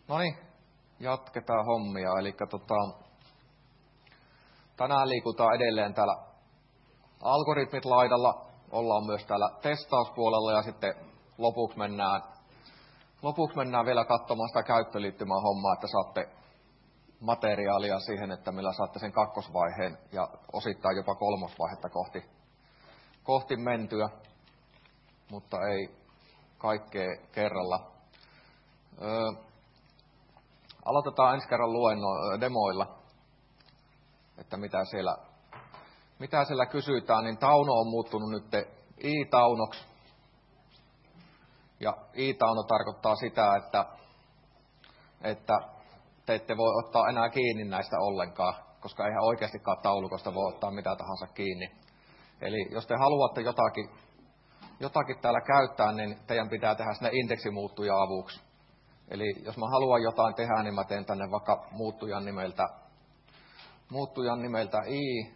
No niin, jatketaan hommia. Eli tänään liikutaan edelleen täällä algoritmit laidalla. Ollaan myös täällä testauspuolella ja sitten lopuksi mennään vielä katsomaan sitä käyttöliittymää hommaa, että saatte materiaalia siihen, että millä saatte sen kakkosvaiheen ja osittain jopa kolmosvaihetta kohti mentyä, mutta ei kaikkea kerralla. Aloitetaan ensi kerran demoilla, että mitä siellä kysytään, niin Tauno on muuttunut nyt i-taunoksi. Ja i-tauno tarkoittaa sitä, että te ette voi ottaa enää kiinni näistä ollenkaan, koska eihän oikeastikaan taulukosta voi ottaa mitä tahansa kiinni. Eli jos te haluatte jotakin täällä käyttää, niin teidän pitää tehdä sinne indeksimuuttuja avuksi. Eli jos mä haluan jotain tehdä, niin mä teen tänne vaikka muuttujan nimeltä i.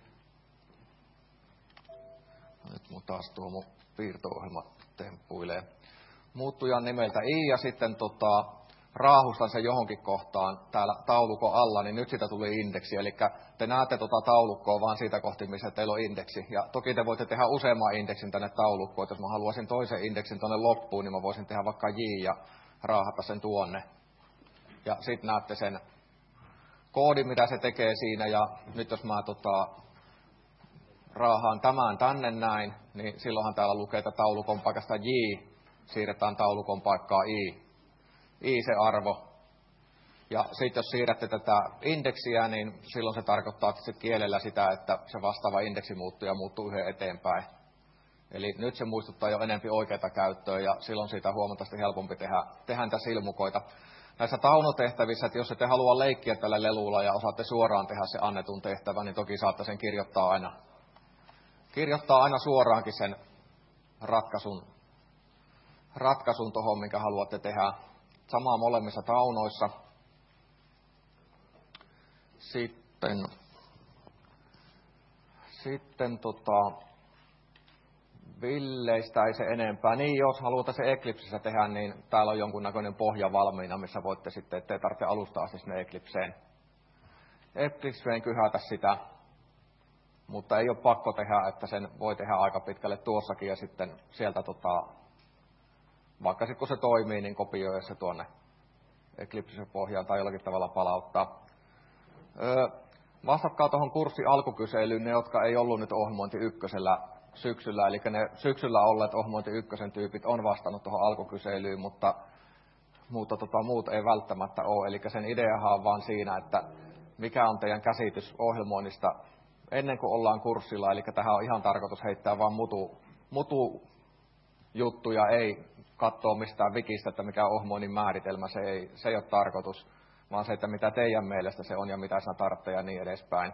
Nyt mun taas tuo mun piirto-ohjelma temppuilee. Muuttujan nimeltä i ja sitten raahustan sen johonkin kohtaan täällä taulukon alla, niin nyt siitä tuli indeksi. Eli te näette taulukkoa vaan siitä kohti, missä teillä on indeksi. Ja toki te voitte tehdä useamman indeksin tänne taulukkoon. Että jos mä haluaisin toisen indeksin tuonne loppuun, niin mä voisin tehdä vaikka j ja raahata sen tuonne. Ja sitten näette sen koodin, mitä se tekee siinä. Ja nyt jos mä raahaan tämän tänne näin, niin silloinhan täällä lukee, että taulukon paikasta j siirretään taulukon paikkaa i se arvo. Ja sitten jos siirrätte tätä indeksiä, niin silloin se tarkoittaa kielellä sitä, että se vastaava indeksimuuttuja muuttuu yhden eteenpäin. Eli nyt se muistuttaa jo enemmän oikeaa käyttöä ja silloin siitä huomattavasti helpompi tehdä niitä silmukoita. Näissä taunotehtävissä, että jos ette halua leikkiä tällä lelulla ja osaatte suoraan tehdä se annetun tehtävän, niin toki saatte sen kirjoittaa aina suoraankin sen ratkaisun tuohon, minkä haluatte tehdä. Samaa molemmissa taunoissa. Sitten Villeistä ei se enempää. Niin, jos haluatte se Eclipsessä tehdä, niin täällä on jonkunnäköinen pohja valmiina, missä voitte sitten, ettei tarvitse alusta asti sinne Eclipseen kyhätä sitä. Mutta ei ole pakko tehdä, että sen voi tehdä aika pitkälle tuossakin ja sitten sieltä vaikka sitten kun se toimii, niin kopioi se tuonne Eclipsen pohjaan tai jollakin tavalla palauttaa. Vastatkaa tuohon kurssin alkukyselyyn ne, jotka ei ollut nyt ohjelmointi ykkösellä syksyllä. Eli ne syksyllä olleet ohjelmointi ykkösen tyypit on vastannut tuohon alkukyselyyn, mutta muut ei välttämättä ole. Eli sen ideahan on vaan siinä, että mikä on teidän käsitys ohjelmoinnista ennen kuin ollaan kurssilla. Eli tähän on ihan tarkoitus heittää vaan mutu juttuja, ei katsoa mistään wikistä, että mikä on ohjelmoinnin määritelmä, se ei ole tarkoitus, vaan se, että mitä teidän mielestä se on ja mitä sinä tarvitsee ja niin edespäin.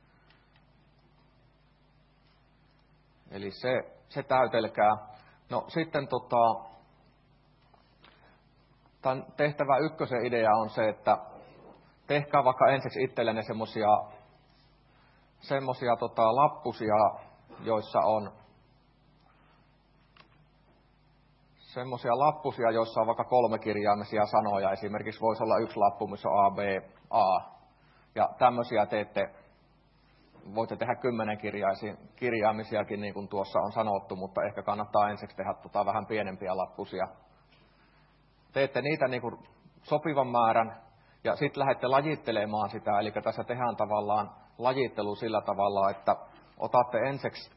Eli se täytelkää. No sitten tämän tehtävä ykkösen idea on se, että tehkää vaikka ensiksi itsellenne semmosia lappusia, joissa on vaikka 3 kirjaimisia sanoja. Esimerkiksi voisi olla yksi lappu, missä on A, B, A. Ja tämmöisiä voitte tehdä 10 kirjaimisiakin, niin kuin tuossa on sanottu, mutta ehkä kannattaa ensiksi tehdä vähän pienempiä lappusia. Teette niitä niin kuin sopivan määrän ja sitten lähdette lajittelemaan sitä. Eli tässä tehdään tavallaan lajittelu sillä tavalla, että otatte ensiksi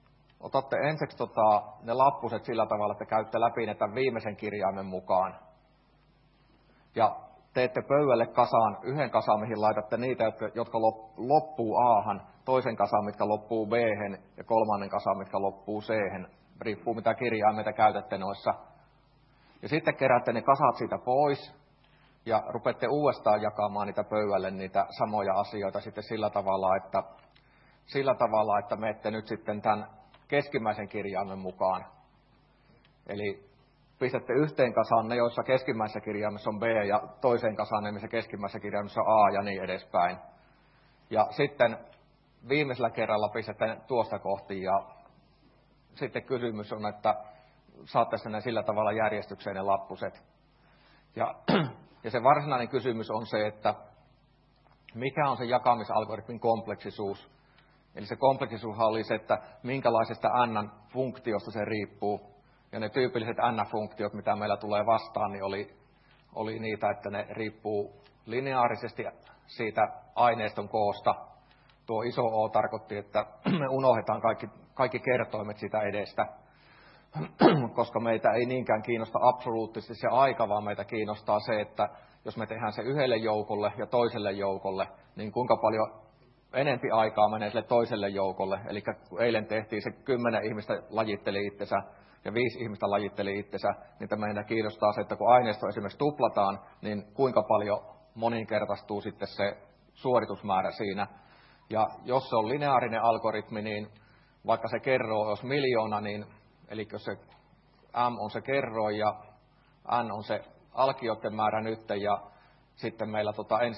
ne lappuset sillä tavalla, että käytte läpi ne tämän viimeisen kirjaimen mukaan. Ja teette pöydälle yhden kasan, mihin laitatte niitä, jotka loppuu A-han, toisen kasan, mitkä loppuu B-hen ja kolmannen kasan, mitkä loppuu C-hen. Riippuu mitä kirjaimeita käytätte noissa. Ja sitten keräätte ne kasat siitä pois ja rupeatte uudestaan jakamaan niitä pöydälle niitä samoja asioita sitten sillä tavalla, että menette nyt sitten tämän keskimmäisen kirjaimen mukaan. Eli pistätte yhteen kasaan ne, joissa keskimmäisessä kirjaimessa on B ja toiseen kasaan ne, missä keskimmäisessä kirjaimessa on A ja niin edespäin. Ja sitten viimeisellä kerralla pistätte tuosta kohti ja sitten kysymys on, että saatte sen sillä tavalla järjestykseen ne lappuset. Ja Ja se varsinainen kysymys on se, että mikä on se jakamisalgoritmin kompleksisuus. Eli se kompleksisuushan oli se, että minkälaisesta n-funktiosta se riippuu. Ja ne tyypilliset n-funktiot, mitä meillä tulee vastaan, niin oli niitä, että ne riippuu lineaarisesti siitä aineiston koosta. Tuo iso O tarkoitti, että me unohdetaan kaikki kertoimet siitä edestä, koska meitä ei niinkään kiinnosta absoluuttisesti se aika, vaan meitä kiinnostaa se, että jos me tehdään se yhdelle joukolle ja toiselle joukolle, niin kuinka paljon enempi aikaa menee sille toiselle joukolle. Eli kun eilen tehtiin se 10 ihmistä lajitteli itsensä ja 5 ihmistä lajitteli itsensä, niin meidän kiinnostaa se, että kun aineisto esimerkiksi tuplataan, niin kuinka paljon moninkertaistuu sitten se suoritusmäärä siinä. Ja jos se on lineaarinen algoritmi, niin vaikka se kerroin olisi 1 000 000, niin, eli jos se M on se kerroin ja N on se alkioiden määrä nyt, ja sitten meillä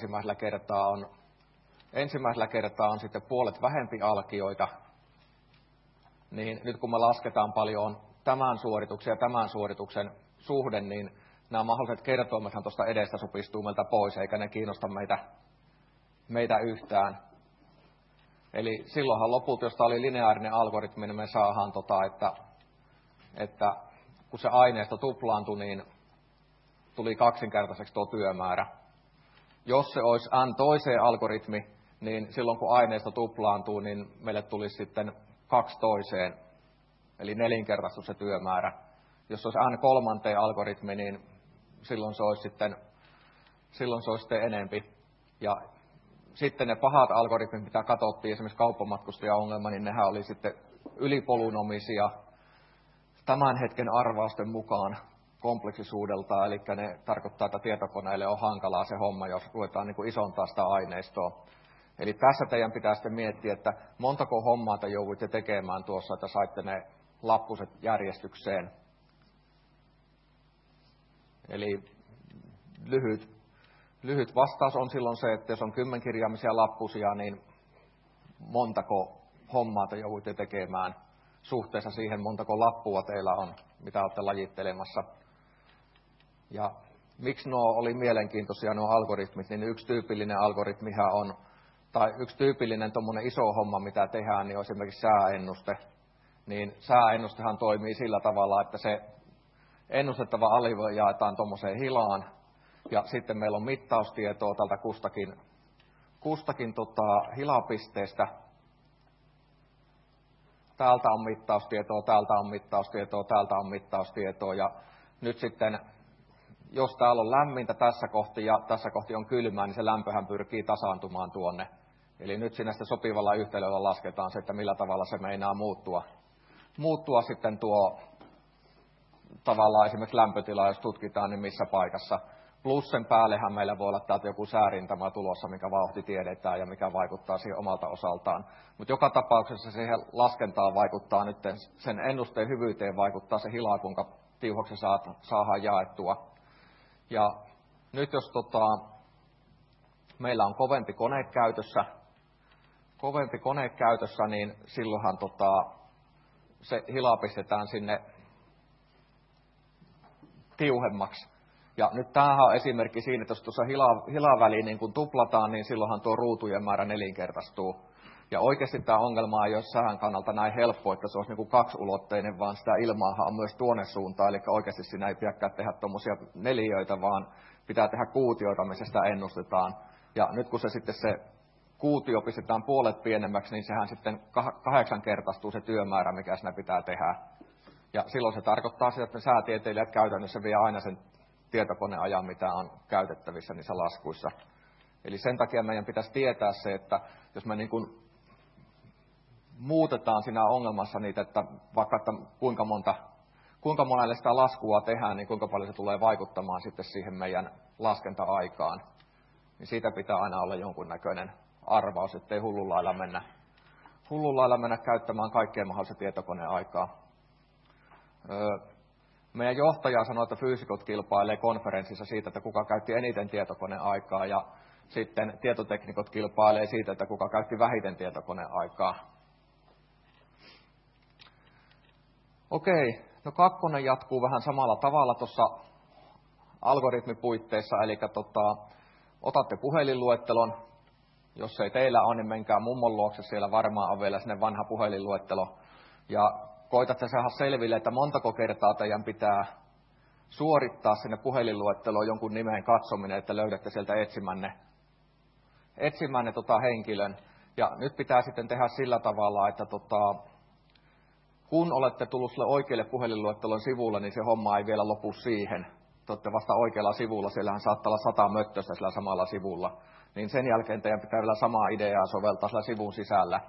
ensimmäisellä kertaa on sitten puolet vähempi alkioita, niin nyt kun me lasketaan paljon tämän suorituksen ja tämän suorituksen suhde, niin nämä mahdolliset kertoimethan tuosta edestä supistuu meiltä pois, eikä ne kiinnosta meitä yhtään. Eli silloinhan lopulta, jos tämä oli lineaarinen algoritmi, niin me saadaan, että kun se aineisto tuplaantui, niin tuli kaksinkertaiseksi tuo työmäärä. Jos se olisi n toiseen algoritmi, niin silloin kun aineisto tuplaantuu, niin meille tulisi sitten 2 toiseen, eli nelinkertaistus se työmäärä. Jos se olisi n kolmanteen algoritmi, niin silloin se olisi sitten enempi. Ja sitten ne pahat algoritmit, mitä katsottiin, esimerkiksi kauppamatkustajaongelma, niin nehän oli sitten ylipolunomisia tämän hetken arvausten mukaan kompleksisuudelta, eli ne tarkoittaa, että tietokoneelle on hankalaa se homma, jos ruvetaan niin kuin isontaa sitä aineistoa. Eli tässä teidän pitää sitten miettiä, että montako hommaa te jouduitte tekemään tuossa, että saitte ne lappuset järjestykseen. Eli lyhyt vastaus on silloin se, että jos on 10-kirjaimisia lappusia, niin montako hommaa te jouduitte tekemään suhteessa siihen, montako lappua teillä on, mitä olette lajittelemassa. Ja miksi nuo oli mielenkiintoisia nuo algoritmit, niin yksi tyypillinen algoritmihan on, tai yksi tyypillinen tuommoinen iso homma, mitä tehdään, niin on esimerkiksi sääennuste. Niin sääennustehan toimii sillä tavalla, että se ennustettava alue jaetaan tuommoiseen hilaan, ja sitten meillä on mittaustietoa tältä kustakin hilapisteestä. Täältä on mittaustietoa, täältä on mittaustietoa, täältä on mittaustietoa, ja nyt sitten, jos täällä on lämmintä tässä kohti ja tässä kohti on kylmää, niin se lämpöhän pyrkii tasaantumaan tuonne. Eli nyt siinä sitten sopivalla yhtälöllä lasketaan se, että millä tavalla se meinaa muuttua sitten tuo tavallaan esimerkiksi lämpötila, jos tutkitaan, niin missä paikassa. Plus sen päällehän meillä voi olla täältä joku säärintama tulossa, mikä vauhti tiedetään ja mikä vaikuttaa siihen omalta osaltaan. Mutta joka tapauksessa siihen laskentaan vaikuttaa nyt, sen ennusteen hyvyyteen vaikuttaa se hila, kuinka tiuhoksi saadaan jaettua. Ja nyt jos meillä on kovempi kone käytössä, niin silloinhan se hila pistetään sinne tiuhemmaksi. Ja nyt tämähän on esimerkki siinä, että jos tuossa hilaväliin niin kun tuplataan, niin silloinhan tuo ruutujen määrä nelinkertaistuu. Ja oikeasti tämä ongelma ei ole sähän kannalta näin helppo, että se olisi niin kuin kaksiulotteinen, vaan sitä ilmaahan on myös tuonne suuntaan. Eli oikeasti siinä ei pidäkään tehdä tuommoisia neliöitä, vaan pitää tehdä kuutioita, missä sitä ennustetaan. Ja nyt kun se sitten se kuutio pistetään puolet pienemmäksi, niin sehän sitten 8-kertaistuu se työmäärä, mikä siinä pitää tehdä. Ja silloin se tarkoittaa sitä, että säätieteilijät käytännössä vie aina sen tietokoneajan, mitä on käytettävissä niissä laskuissa. Eli sen takia meidän pitäisi tietää se, että jos me niin kuin muutetaan siinä ongelmassa niitä, että vaikka että kuinka monelle sitä laskua tehdään, niin kuinka paljon se tulee vaikuttamaan sitten siihen meidän laskenta-aikaan. Niin siitä pitää aina olla jonkunnäköinen arvaus, ettei hullun lailla mennä käyttämään kaikkea mahdollista tietokoneaikaa. Meidän johtaja sanoi, että fyysikot kilpailee konferenssissa siitä, että kuka käytti eniten tietokoneaikaa, ja sitten tietoteknikot kilpailee siitä, että kuka käytti vähiten tietokoneaikaa. Okei, no 2 jatkuu vähän samalla tavalla tuossa algoritmipuitteissa, eli otatte puhelinluettelon, jos ei teillä ole, niin menkää mummon luokse, siellä varmaan on vielä sinne vanha puhelinluettelo, ja koitatte saada selville, että montako kertaa teidän pitää suorittaa sinne puhelinluetteloon jonkun nimen katsominen, että löydätte sieltä etsimänne henkilön. Ja nyt pitää sitten tehdä sillä tavalla, että kun olette tullut sille oikealle puhelinluettelon sivulle, niin se homma ei vielä lopu siihen. Te olette vasta oikealla sivulla, siellähän saattaa olla 100 möttöstä sillä samalla sivulla. Niin sen jälkeen teidän pitää vielä samaa ideaa soveltaa sillä sivun sisällä.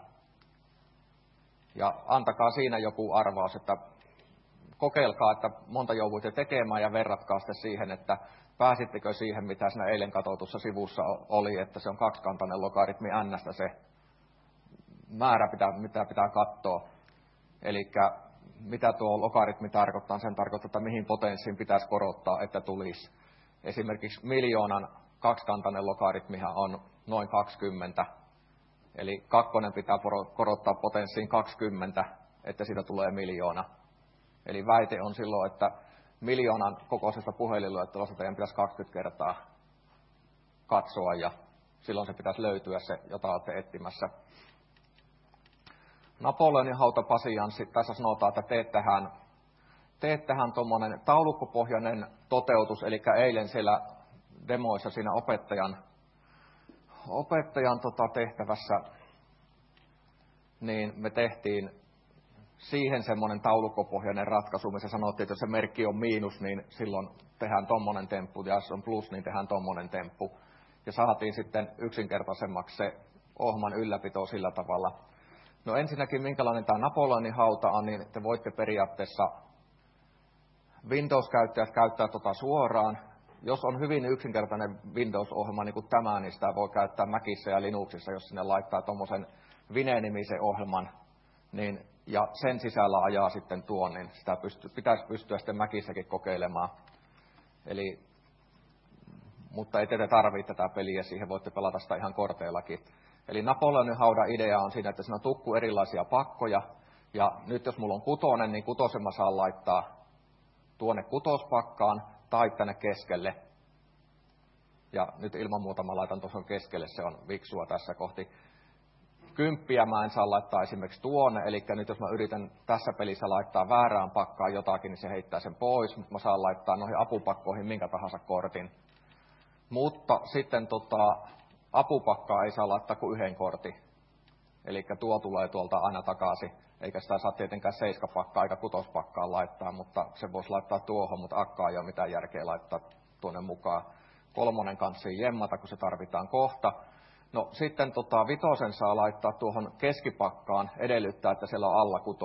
Ja antakaa siinä joku arvaus, että kokeilkaa, että monta jouduitte tekemään ja verratkaa sitten siihen, että pääsittekö siihen, mitä siinä eilen katsotussa sivussa oli, että se on kaksikantainen logaritmi n se määrä, mitä pitää katsoa. Eli mitä tuo logaritmi tarkoittaa, sen tarkoittaa, että mihin potenssiin pitäisi korottaa, että tulisi. Esimerkiksi miljoonan kaksikantainen logaritmihan on noin 20, eli kakkonen pitää korottaa potenssiin 20, että siitä tulee miljoona. Eli väite on silloin, että miljoonan kokoisesta puhelinluettelosta teidän pitäisi 20 kertaa katsoa, ja silloin se pitäisi löytyä se, jota olette etsimässä. Napoleonin hautapasianssi, tässä sanotaan, että teet tähän tuommoinen taulukkopohjainen toteutus, eli eilen siellä demoissa siinä opettajan tehtävässä, niin me tehtiin siihen semmoinen taulukkopohjainen ratkaisu, missä sanottiin, että jos se merkki on miinus, niin silloin tehdään tommonen temppu, ja jos on plus, niin tehdään tommonen temppu. Ja saatiin sitten yksinkertaisemmaksi se ohjelman ylläpito sillä tavalla. No ensinnäkin, minkälainen tämä Napoleonin hauta on, niin te voitte periaatteessa Windows-käyttäjät käyttää suoraan. Jos on hyvin yksinkertainen Windows-ohjelma niin kuin tämä, niin sitä voi käyttää Macissa ja Linuxissa, jos sinne laittaa tuommoisen Vine-nimisen ohjelman, niin, ja sen sisällä ajaa sitten tuon, niin sitä pitäisi pystyä sitten Macissakin kokeilemaan. Mutta ei te tarvitse tätä peliä, siihen voitte pelata sitä ihan korteillakin. Eli Napoleonin haudan idea on siinä, että siinä on tukku erilaisia pakkoja, ja nyt jos mulla on kutonen, niin kutosen mä saan laittaa tuonne kutospakkaan tai tänne keskelle. Ja nyt ilman muuta mä laitan tuossa keskelle, se on viksua tässä kohti. 10 mä en saa laittaa esimerkiksi tuonne, eli nyt jos mä yritän tässä pelissä laittaa väärään pakkaan jotakin, niin se heittää sen pois, mutta mä saan laittaa noihin apupakkoihin minkä tahansa kortin. Mutta sitten apupakkaa ei saa laittaa kuin yhden kortin. Eli tuo tulee tuolta aina takaisin, eikä sitä saa tietenkään 7-pakkaa eikä 6-pakkaa laittaa, mutta se voisi laittaa tuohon, mutta akkaa ei ole mitään järkeä laittaa tuonne mukaan. 3 kanssa jemmata, kun se tarvitaan kohta. No sitten 5 saa laittaa tuohon keskipakkaan, edellyttää, että siellä on alla 6.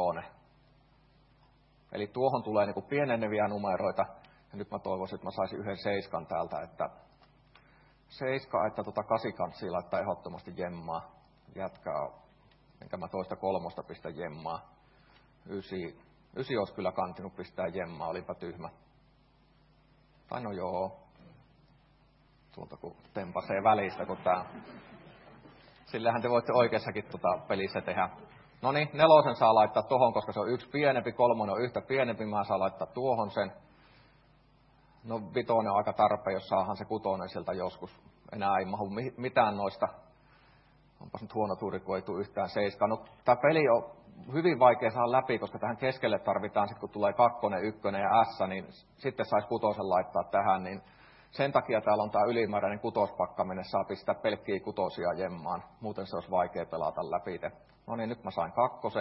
Eli tuohon tulee niin pieneneviä numeroita, ja nyt mä toivoisin, että mä saisin yhden 7 täältä, että 7, että 8 kanssa laittaa ehdottomasti jemmaa. Jatkaa, enkä mä toista 3 pistä jemmaa. 9 olisi kyllä kantinut pistää jemmaa, olipa tyhmä. Tai no joo. Tuolta kun tempasee välistä, kun tää. Sillähän te voitte oikeassakin pelissä tehdä. No niin, 4 saa laittaa tohon, koska se on 1 pienempi, 3 on yhtä pienempi, mä saan laittaa tuohon sen. No 5 on aika tarpeen, jos saahan se 6 sieltä joskus. Enää ei mahu mitään noista. Onpas nyt huono tuuri, kun ei tule yhtään 7. No, tämä peli on hyvin vaikea saada läpi, koska tähän keskelle tarvitaan, sit kun tulee 2, 1 ja S, niin sitten saisi 6 laittaa tähän. Niin sen takia täällä on tämä ylimääräinen 6-pakka, minne saa pistää pelkkiä 6 jemmaan. Muuten se olisi vaikea pelata läpi. No niin, nyt mä sain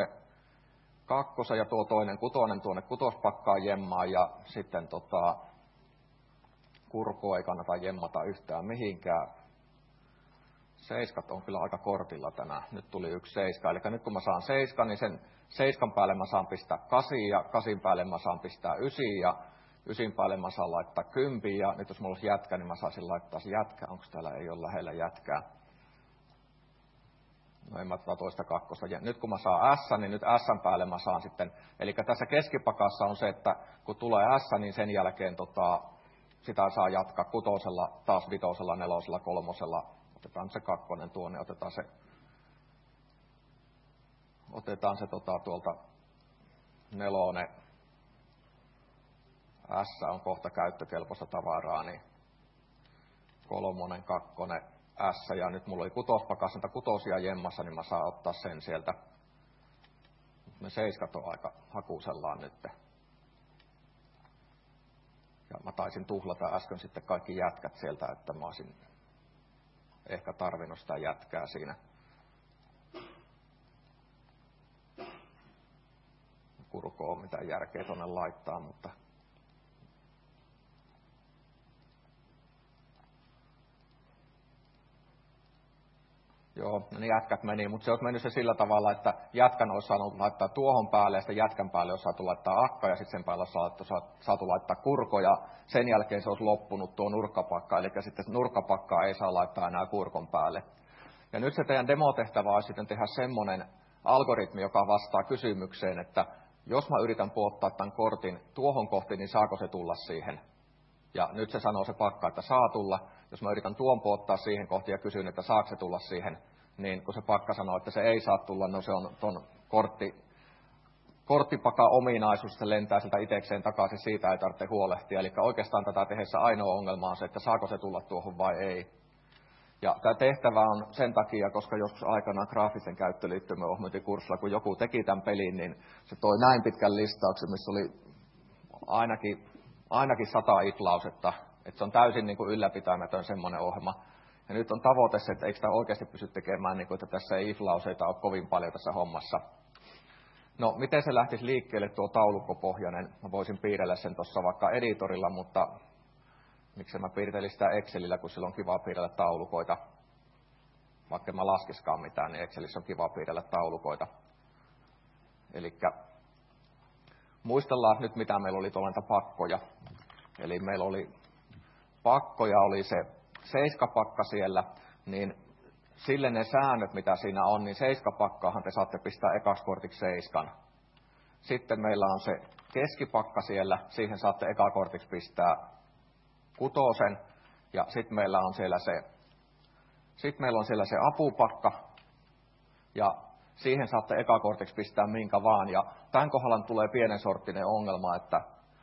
2 ja tuo toinen 6 tuonne 6-pakkaan jemmaan, ja sitten kurkua ei kannata jemmata yhtään mihinkään. 7 on kyllä aika kortilla tänään. Nyt tuli 1 7. Eli nyt kun mä saan 7, niin sen 7 päälle mä saan pistää 8, ja 8 päälle mä saan pistää 9, ja 9 päälle mä saan laittaa 10, ja nyt jos mulla olisi jätkä, niin mä saisin laittaa se jätkä. Onko täällä ei ole lähellä jätkää? No en mä toista 2. Ja nyt kun mä saan S, niin nyt S päälle mä saan sitten, eli tässä keskipakassa on se, että kun tulee S, niin sen jälkeen sitä saa jatkaa 6, taas 5, 4, 3. Otetaan se 2 tuonne, otetaan se tuolta 4. S on kohta käyttökelpoista tavaraa, niin 3, 2, S, ja nyt mulla oli kutospakassa niitä kutosia jemmassa, niin mä saan ottaa sen sieltä. Me 7 on aika hakusellaan nyt. Ja mä taisin tuhlata äsken sitten kaikki jätkät sieltä, että mä olisin ehkä tarvinnut sitä jätkää siinä. Kurko on mitään järkeä tuonne laittaa, mutta joo, niin jätkät meni, mutta se olisi mennyt se sillä tavalla, että jätkän olisi saanut laittaa tuohon päälle, ja sitten jätkän päälle olisi saatu laittaa akka, ja sitten sen päälle olisi saatu laittaa kurko, ja sen jälkeen se olisi loppunut tuo nurkkapakka, eli sitten nurkkapakkaa ei saa laittaa enää kurkon päälle. Ja nyt se teidän demotehtävä olisi sitten tehdä semmoinen algoritmi, joka vastaa kysymykseen, että jos mä yritän puottaa tämän kortin tuohon kohti, niin saako se tulla siihen? Ja nyt se sanoo se pakka, että saa tulla. Jos mä yritän tuon puottaa siihen kohti ja kysyn, että saako se tulla siihen, niin kun se pakka sanoo, että se ei saa tulla, no se on ton korttipaka ominaisuus, se lentää siltä itsekseen takaisin, siitä ei tarvitse huolehtia. Eli oikeastaan tätä tehdessä ainoa ongelma on se, että saako se tulla tuohon vai ei. Ja tämä tehtävä on sen takia, koska joskus aikanaan graafisen käyttöliittymän ohjelmointikurssilla, kun joku teki tämän pelin, niin se toi näin pitkän listauksen, missä oli ainakin 100 if-lausetta. Että se on täysin niin kuin ylläpitämätön semmoinen ohjelma. Ja nyt on tavoite se, että eikö sitä oikeasti pysty tekemään, niin kuin, että tässä ei if-lauseita ole kovin paljon tässä hommassa. No, miten se lähtisi liikkeelle tuo taulukkopohjainen? Mä voisin piirrellä sen tuossa vaikka editorilla, mutta miksi mä piirtelin sitä Excelillä, kun sillä on kiva piirrellä taulukoita. Vaikka mä laskiskaan mitään, niin Excelissä on kiva piirrellä taulukoita. Elikkä muistellaan nyt, mitä meillä oli tuolla pakkoja. Eli meillä oli pakkoja, oli se 7-pakka siellä, niin sille ne säännöt, mitä siinä on, niin 7-pakkaahan te saatte pistää ekaksi kortiksi 7. Sitten meillä on se keskipakka siellä, siihen saatte ekakortiksi pistää 6, ja sitten meillä on siellä se apupakka, ja siihen saatte ekakortiksi pistää minkä vaan, ja tämän kohdalla tulee pienen sorttinen ongelma, että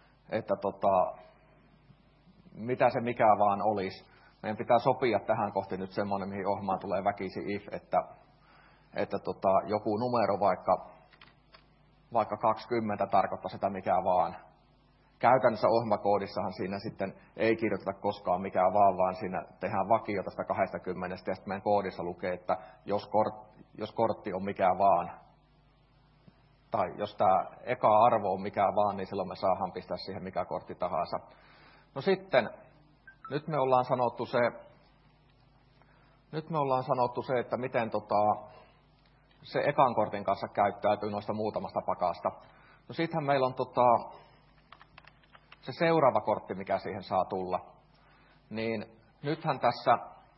mitä se mikä vaan olisi. Meidän pitää sopia tähän kohti nyt semmoinen, mihin ohjelmaan tulee väkisin if, että joku numero vaikka 20 tarkoittaa sitä mikä vaan. Käytännössä ohjelmakoodissahan siinä sitten ei kirjoiteta koskaan mikä vaan siinä tehdään vakio tästä 20, ja sitten meidän koodissa lukee, että jos kortti on mikä vaan, tai jos tämä eka arvo on mikä vaan, niin silloin me saadaan pistää siihen mikä kortti tahansa. No sitten, nyt me ollaan sanottu se, että miten se ekan kortin kanssa käyttäytyy noista muutamasta pakasta. No sittenhän meillä on se seuraava kortti, mikä siihen saa tulla. Niin nythän tässä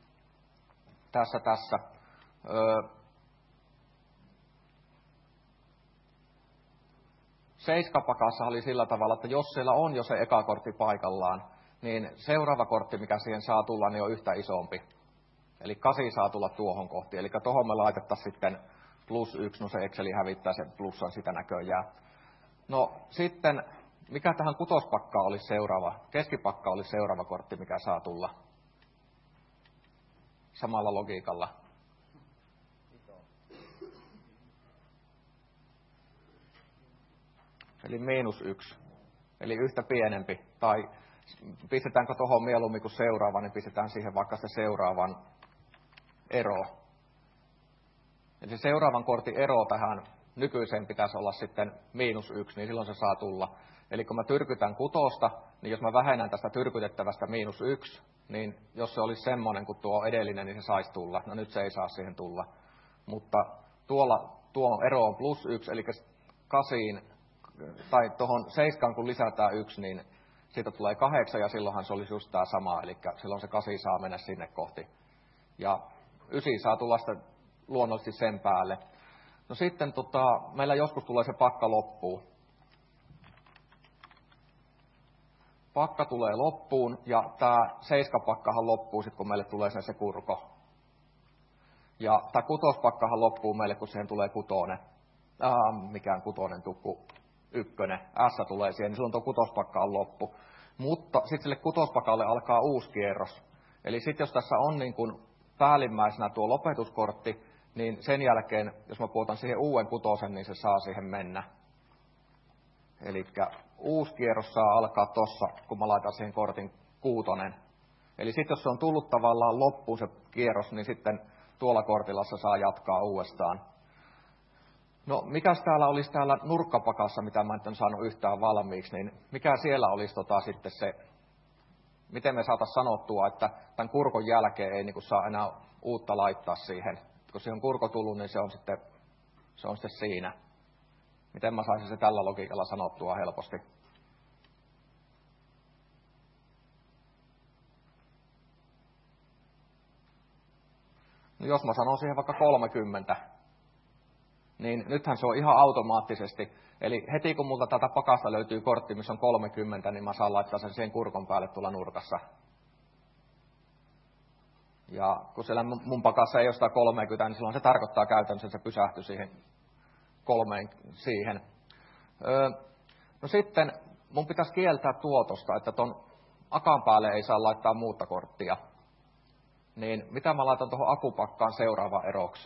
7-pakassa oli sillä tavalla, että jos siellä on jo se eka kortti paikallaan, niin seuraava kortti, mikä siihen saa tulla, niin on yhtä isompi. Eli 8 saa tulla tuohon kohti. Eli tuohon me laitettaisiin sitten +1, no se Exceli hävittää sen plussan sitä näköjään. No sitten, mikä tähän kutospakkaan olisi seuraava, keskipakka olisi seuraava kortti, mikä saa tulla samalla logiikalla. Eli -1, eli yhtä pienempi, tai pistetäänkö tuohon mieluummin kuin seuraava, niin pistetään siihen vaikka se seuraavan ero. Eli se seuraavan kortin ero tähän nykyiseen pitäisi olla sitten -1, niin silloin se saa tulla. Eli kun mä tyrkytän 6, niin jos mä vähennän tästä tyrkytettävästä -1, niin jos se olisi semmoinen kuin tuo edellinen, niin se saisi tulla. No nyt se ei saa siihen tulla. Mutta tuo ero on +1, eli 8, tai tuohon 7 kun lisätään 1, niin siitä tulee 8, ja silloinhan se olisi just tämä sama, eli silloin se 8 saa mennä sinne kohti. Ja 9 saa tulla sitten luonnollisesti sen päälle. No sitten meillä joskus tulee se pakka loppuun. Pakka tulee loppuun, ja tämä 7-pakkahan loppuu sitten, kun meille tulee se kurko. Ja tämä 6-pakkahan loppuu meille, kun siihen tulee 6. Mikään 6 tukku. ykkönen, S tulee siihen, niin silloin tuo kutospakka on loppu. Mutta sitten sille kutospakalle alkaa uusi kierros. Eli sitten jos tässä on niin kuin päällimmäisenä tuo lopetuskortti, niin sen jälkeen, jos mä puhutan siihen uuden kutosen, niin se saa siihen mennä. Eli uusi kierros saa alkaa tossa, kun mä laitan siihen kortin 6. Eli sitten jos se on tullut tavallaan loppuun se kierros, niin sitten tuolla kortilla se saa jatkaa uudestaan. No, mikäs täällä olisi täällä nurkkapakassa, mitä mä nyt en saanut yhtään valmiiksi, niin mikä siellä olisi sitten se, miten me saataisiin sanottua, että tämän kurkon jälkeen ei niin kuin saa enää uutta laittaa siihen. Kun siihen on kurko tullut, niin se on sitten siinä. Miten mä saisin se tällä logiikalla sanottua helposti? No jos mä sanon siihen vaikka 30, niin nythän se on ihan automaattisesti. Eli heti kun multa tätä pakasta löytyy kortti, missä on 30, niin mä saan laittaa sen siihen kurkon päälle tuolla nurkassa. Ja kun siellä mun pakassa ei ole sitä 30, niin silloin se tarkoittaa käytännössä, että se pysähtyy siihen 3 siihen. No sitten mun pitäisi kieltää tuotosta, että ton akan päälle ei saa laittaa muuta korttia. Niin mitä mä laitan tuohon akupakkaan seuraava eroksi?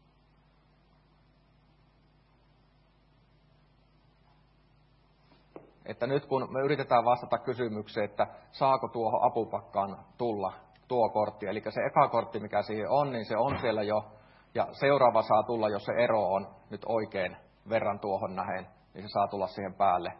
Että nyt kun me yritetään vastata kysymykseen, että saako tuohon apupakkaan tulla tuo kortti, eli se eka kortti, mikä siihen on, niin se on siellä jo, ja seuraava saa tulla, jos se ero on nyt oikein verran tuohon nähen, niin se saa tulla siihen päälle.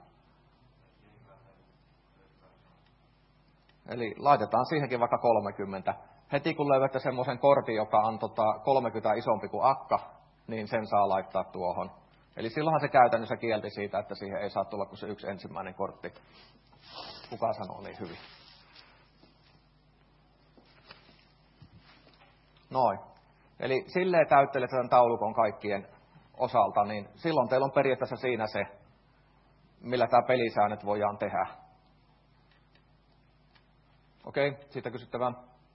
Eli laitetaan siihenkin vaikka 30. Heti kun löydätte semmoisen kortin, joka on 30 isompi kuin akka, niin sen saa laittaa tuohon. Eli silloinhan se käytännössä kielti siitä, että siihen ei saa tulla kuin se yksi ensimmäinen kortti. Kuka sanoo niin hyvin? Noin. Eli silleen täyttelet tämän taulukon kaikkien osalta, niin silloin teillä on periaatteessa siinä se, millä tämä pelisäännöt voidaan tehdä. Okei, siitä kysyttävää.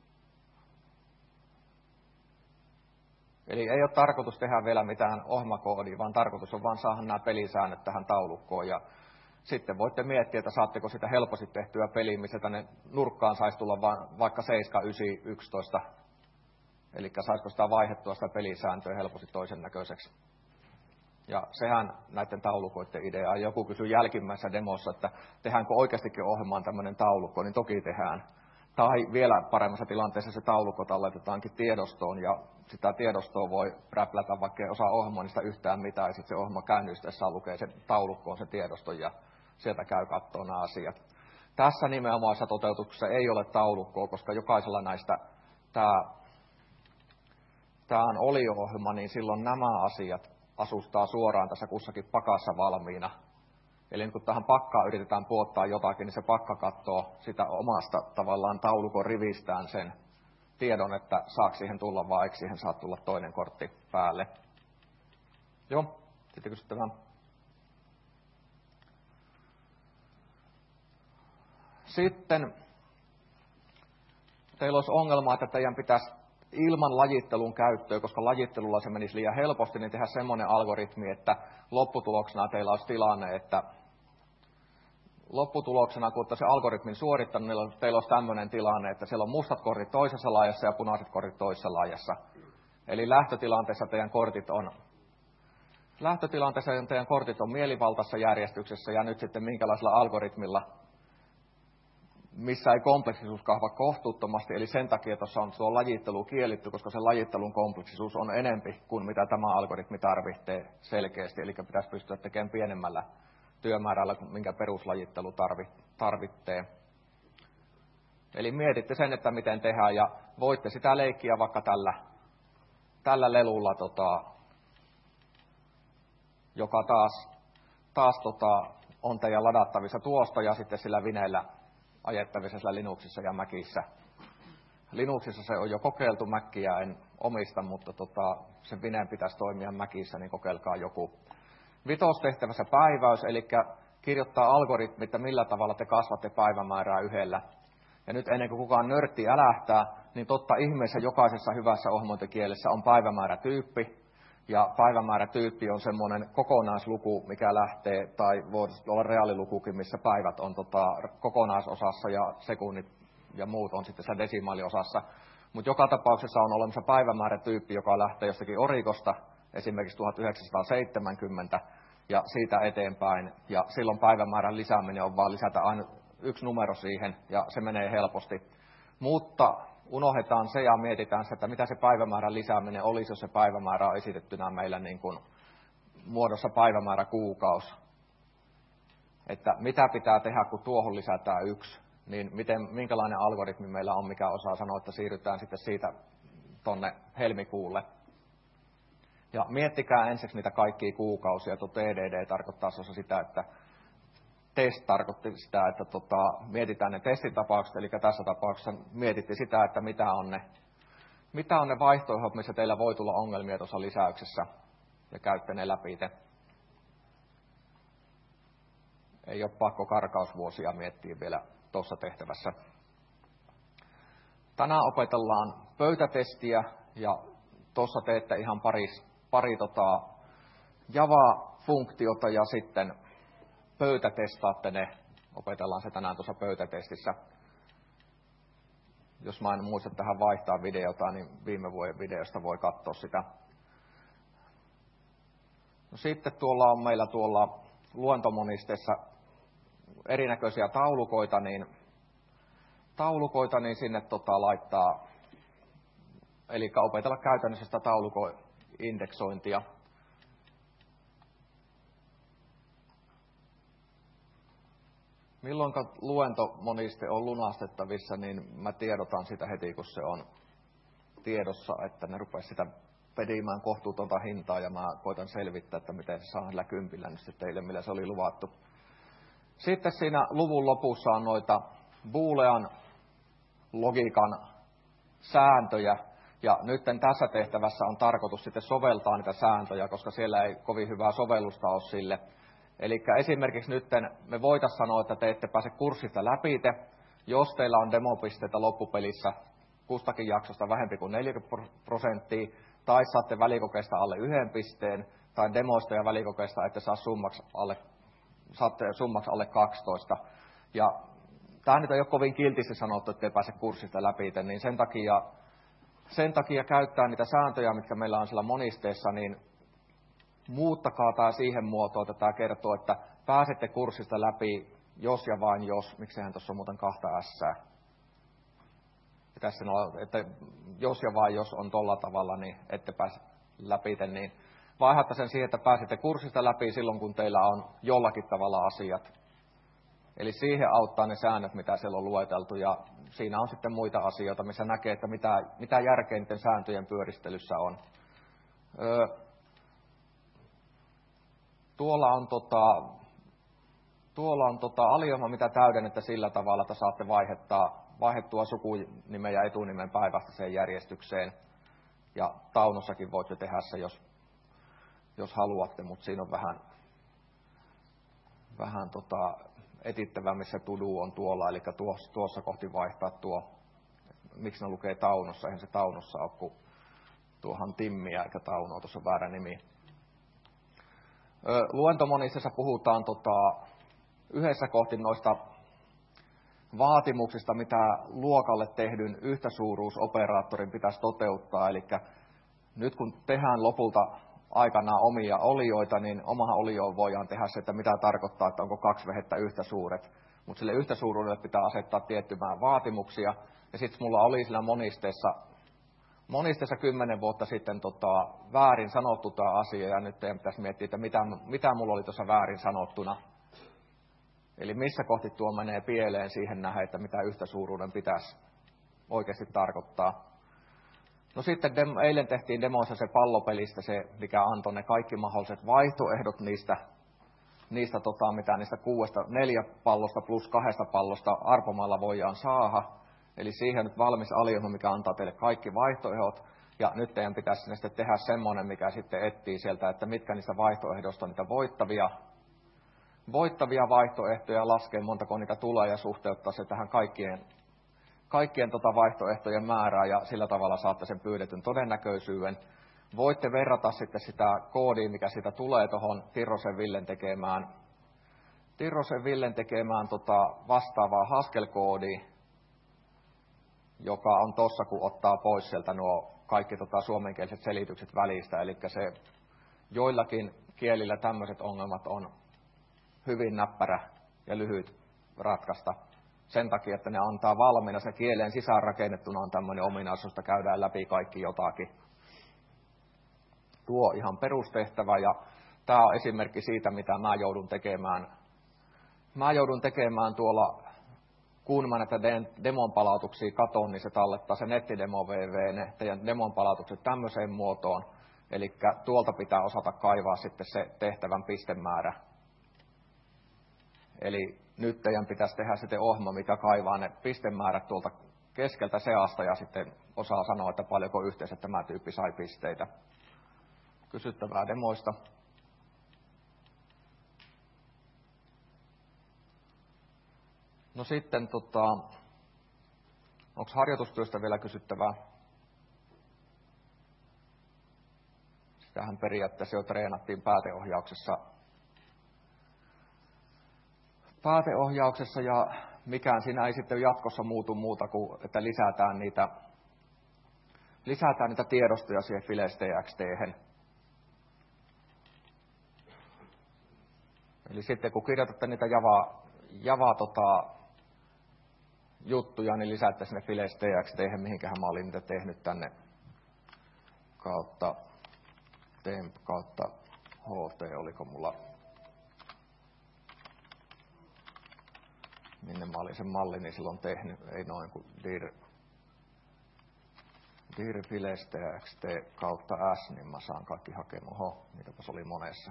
Eli ei ole tarkoitus tehdä vielä mitään ohjelmakoodia, vaan tarkoitus on vaan saada nämä pelisäännöt tähän taulukkoon. Ja sitten voitte miettiä, että saatteko sitä helposti tehtyä peliä, missä tänne nurkkaan saisi tulla vaikka 7, 9, 11. Eli saisiko sitä vaihdettua sitä pelisääntöä helposti toisen näköiseksi. Ja sehän näiden taulukoiden idea. Joku kysyi jälkimmäisessä demossa, että tehdäänkö oikeastikin ohjelmaan tämmöinen taulukko, niin toki tehdään. Tai vielä paremmassa tilanteessa se taulukko talletetaankin tiedostoon, ja sitä tiedostoa voi räplätä, vaikka ei osaa ohjelmoinnista yhtään mitään, ja sitten se ohjelma käynnistäessään lukee sen taulukkoon se tiedoston, ja sieltä käy katsoa nämä asiat. Tässä nimenomaisessa toteutuksessa ei ole taulukkoa, koska jokaisella näistä, tämä on olio-ohjelma, niin silloin nämä asiat asustaa suoraan tässä kussakin pakassa valmiina. Eli kun tähän pakkaan yritetään puottaa jotakin, niin se pakka katsoo sitä omasta tavallaan taulukon rivistään sen tiedon, että saako siihen tulla vai eikö siihen saa tulla toinen kortti päälle. Joo, sitten kysyttävää. Sitten teillä olisi ongelma, että teidän pitäisi ilman lajittelun käyttöä, koska lajittelulla se menisi liian helposti, niin tehdä semmoinen algoritmi, että lopputuloksena teillä olisi tilanne, että lopputuloksena, kun olette se algoritmin suorittanut, niin teillä olisi tämmöinen tilanne, että siellä on mustat kortit toisessa laajassa ja punaiset kortit toisessa laajassa. Eli lähtötilanteessa teidän kortit on mielivaltaisessa järjestyksessä, ja nyt sitten minkälaisella algoritmilla, missä ei kompleksisuus kahva kohtuuttomasti, eli sen takia tuossa on tuo lajittelu kielletty, koska se lajittelun kompleksisuus on enempi kuin mitä tämä algoritmi tarvitsee selkeästi, eli pitäisi pystyä tekemään pienemmällä työmäärällä, minkä peruslajittelu tarvitsee. Eli mietitte sen, että miten tehdään, ja voitte sitä leikkiä vaikka tällä lelulla, joka taas on teidän ladattavissa tuosta, ja sitten sillä vineillä ajettavissa sillä Linuxissa ja Macissä. Linuxissa se on jo kokeiltu, Macia en omista, mutta sen vineen pitäisi toimia Macissä, niin kokeilkaa joku. Vitostehtävässä päiväys, eli kirjoittaa algoritmi, että millä tavalla te kasvatte päivämäärää yhdellä. Ja nyt ennen kuin kukaan nörtti älähtää, niin totta ihmeessä jokaisessa hyvässä ohjelmointikielessä on päivämäärätyyppi. Ja päivämäärätyyppi on semmoinen kokonaisluku, mikä lähtee, tai voi olla reaalilukukin, missä päivät on kokonaisosassa ja sekunnit ja muut on sitten se desimaaliosassa. Mutta joka tapauksessa on olemassa päivämäärätyyppi, joka lähtee jostakin orikosta, esimerkiksi 1970, ja siitä eteenpäin. Ja silloin päivämäärän lisääminen on vaan lisätä aina yksi numero siihen, ja se menee helposti. Mutta unohdetaan se ja mietitään se, että mitä se päivämäärän lisääminen olisi, jos se päivämäärä on esitettynä meillä niin kuin muodossa päivämäärä kuukausi. Että mitä pitää tehdä, kun tuohon lisätään 1, niin minkälainen algoritmi meillä on, mikä osaa sanoa, että siirrytään sitten siitä tonne helmikuulle. Ja miettikää ensiksi niitä kaikkia kuukausia. Tuo TDD tarkoittaa sitä, että test tarkoitti sitä, että mietitään ne testitapaukset, eli tässä tapauksessa mietitti sitä, että mitä on ne vaihtoehdot, missä teillä voi tulla ongelmia tuossa lisäyksessä, ja käytte ne läpi te. Ei ole pakko karkausvuosia miettiä vielä tuossa tehtävässä. Tänään opetellaan pöytätestiä, ja tuossa teette ihan pari Java-funktiota, ja sitten pöytätestaatte ne. Opetellaan se tänään tuossa pöytätestissä. Jos mä en muista tähän vaihtaa videota, niin viime vuoden videosta voi katsoa sitä. No sitten on meillä tuolla luentomonisteessa erinäköisiä taulukoita, niin sinne laittaa, eli opetella käytännössä sitä taulukoindeksointia. Milloin luentomoniste on lunastettavissa, niin mä tiedotan sitä heti, kun se on tiedossa, että ne rupeaa sitä pedimään kohtuutonta hintaa, ja mä koitan selvittää, että miten se saa sillä kympillä nyt sitten teille, millä se oli luvattu. Sitten siinä luvun lopussa on noita boolean logiikan sääntöjä, ja nyt tässä tehtävässä on tarkoitus sitten soveltaa niitä sääntöjä, koska siellä ei kovin hyvää sovellusta ole sille. Eli esimerkiksi nyt me voitaisiin sanoa, että te ette pääse kurssista läpi, jos teillä on demopisteitä loppupelissä kustakin jaksosta vähempi kuin 40%, tai saatte välikokeista alle 1 pisteen, tai demoista ja välikokeista ette saa saatte summaksi alle 12. Ja tämä nyt ei ole kovin kiltisti sanottu, että ei pääse kurssista läpi, niin sen takia käyttää niitä sääntöjä, mitkä meillä on siellä monisteessa, niin muuttakaa tämä siihen muotoon, että tämä kertoo, että pääsette kurssista läpi, jos ja vain jos. Miksehän tuossa on muuten 2 ässää. Tässä että jos ja vain jos on tolla tavalla, niin ette pääse läpi, niin vaihatta sen siihen, että pääsette kurssista läpi silloin, kun teillä on jollakin tavalla asiat. Eli siihen auttaa ne säännöt, mitä siellä on lueteltu, ja siinä on sitten muita asioita, missä näkee, että mitä järkeä niiden sääntöjen pyöristelyssä on. Tuolla on aliohjelma, mitä täydennettä sillä tavalla, että saatte vaihdettua sukunimen ja etunimen päinvastaiseen järjestykseen. Ja Taunossakin voitte tehdä se, jos haluatte, mutta siinä on vähän etittävä, missä tudu on tuolla, eli tuossa kohti vaihtaa tuo. Miksi ne lukee Taunossa? Eihän se Taunossa ole, kun tuohan Timmiä eikä Taunoa, tuossa on väärä nimi. Luentomonistessa puhutaan yhdessä kohti noista vaatimuksista, mitä luokalle tehdyn yhtäsuuruusoperaattorin pitäisi toteuttaa. Eli nyt kun tehdään lopulta aikanaan omia olioita, niin omahan olioon voidaan tehdä se, että mitä tarkoittaa, että onko 2 vehettä yhtä suuret. Mutta sille yhtäsuuruudelle pitää asettaa tietty määrä vaatimuksia. Ja sitten mulla oli sillä monisteessa 10 vuotta sitten väärin sanottu tämä asia, ja nyt teidän pitäisi miettiä, että mitä mulla oli tuossa väärin sanottuna. Eli missä kohti tuo menee pieleen siihen nähdä, että mitä yhtäsuuruuden pitäisi oikeasti tarkoittaa. No sitten eilen tehtiin demoissa se pallopelistä, se mikä antoi ne kaikki mahdolliset vaihtoehdot niistä mitä niistä 4 pallosta plus 2 pallosta arpomalla voidaan saada. Eli siihen nyt valmis aliohjelma, mikä antaa teille kaikki vaihtoehdot. Ja nyt teidän pitäisi sitten tehdä semmoinen, mikä sitten etsii sieltä, että mitkä niistä vaihtoehdoista on niitä voittavia vaihtoehtoja, laskee montako niitä tulee ja suhteuttaa se tähän kaikkien vaihtoehtojen määrää, ja sillä tavalla saatte sen pyydetyn todennäköisyyden. voitte verrata sitten sitä koodia, mikä siitä tulee tuohon Tirrosen Villen tekemään vastaavaa Haskell-koodia, joka on tossa, kun ottaa pois sieltä nuo kaikki suomenkieliset selitykset välistä. Eli se joillakin kielillä tämmöiset ongelmat on hyvin näppärä ja lyhyt ratkaista. Sen takia, että ne antaa valmiina, se kieleen sisään rakennettuna on tämmöinen ominaisuus, josta käydään läpi kaikki jotakin. Tuo ihan perustehtävä, ja tämä on esimerkki siitä, mitä mä joudun tekemään. Mä joudun tekemään tuolla, kun mä näitä demon palautuksia katon, niin se tallettaa se nettidemo VV, ne teidän demon palautukset tämmöiseen muotoon. Eli tuolta pitää osata kaivaa sitten se tehtävän pistemäärä. Eli nyt teidän pitäisi tehdä sitten ohjelma, mikä kaivaa ne pistemäärät tuolta keskeltä seasta ja sitten osaa sanoa, että paljonko yhteensä tämä tyyppi sai pisteitä. Kysyttävää demoista. No sitten, onko harjoitustyöstä vielä kysyttävää? Sitähän periaatteessa jo treenattiin pääteohjauksessa ja mikään siinä ei sitten jatkossa muutu muuta kuin, että lisätään niitä tiedostoja siihen FileSTXT:hen. Eli sitten kun kirjoitatte niitä Java juttuja, niin lisäätte sinne FileSTXT:hen, mihinkähän mä olin niitä tehnyt tänne kautta temp kautta ht, oliko mulla, minne mä olin sen mallini silloin tehnyt, ei noin kuin dir FileSTXT kautta s, niin mä saan kaikki hakemaan. Oho, mitäpäs oli monessa.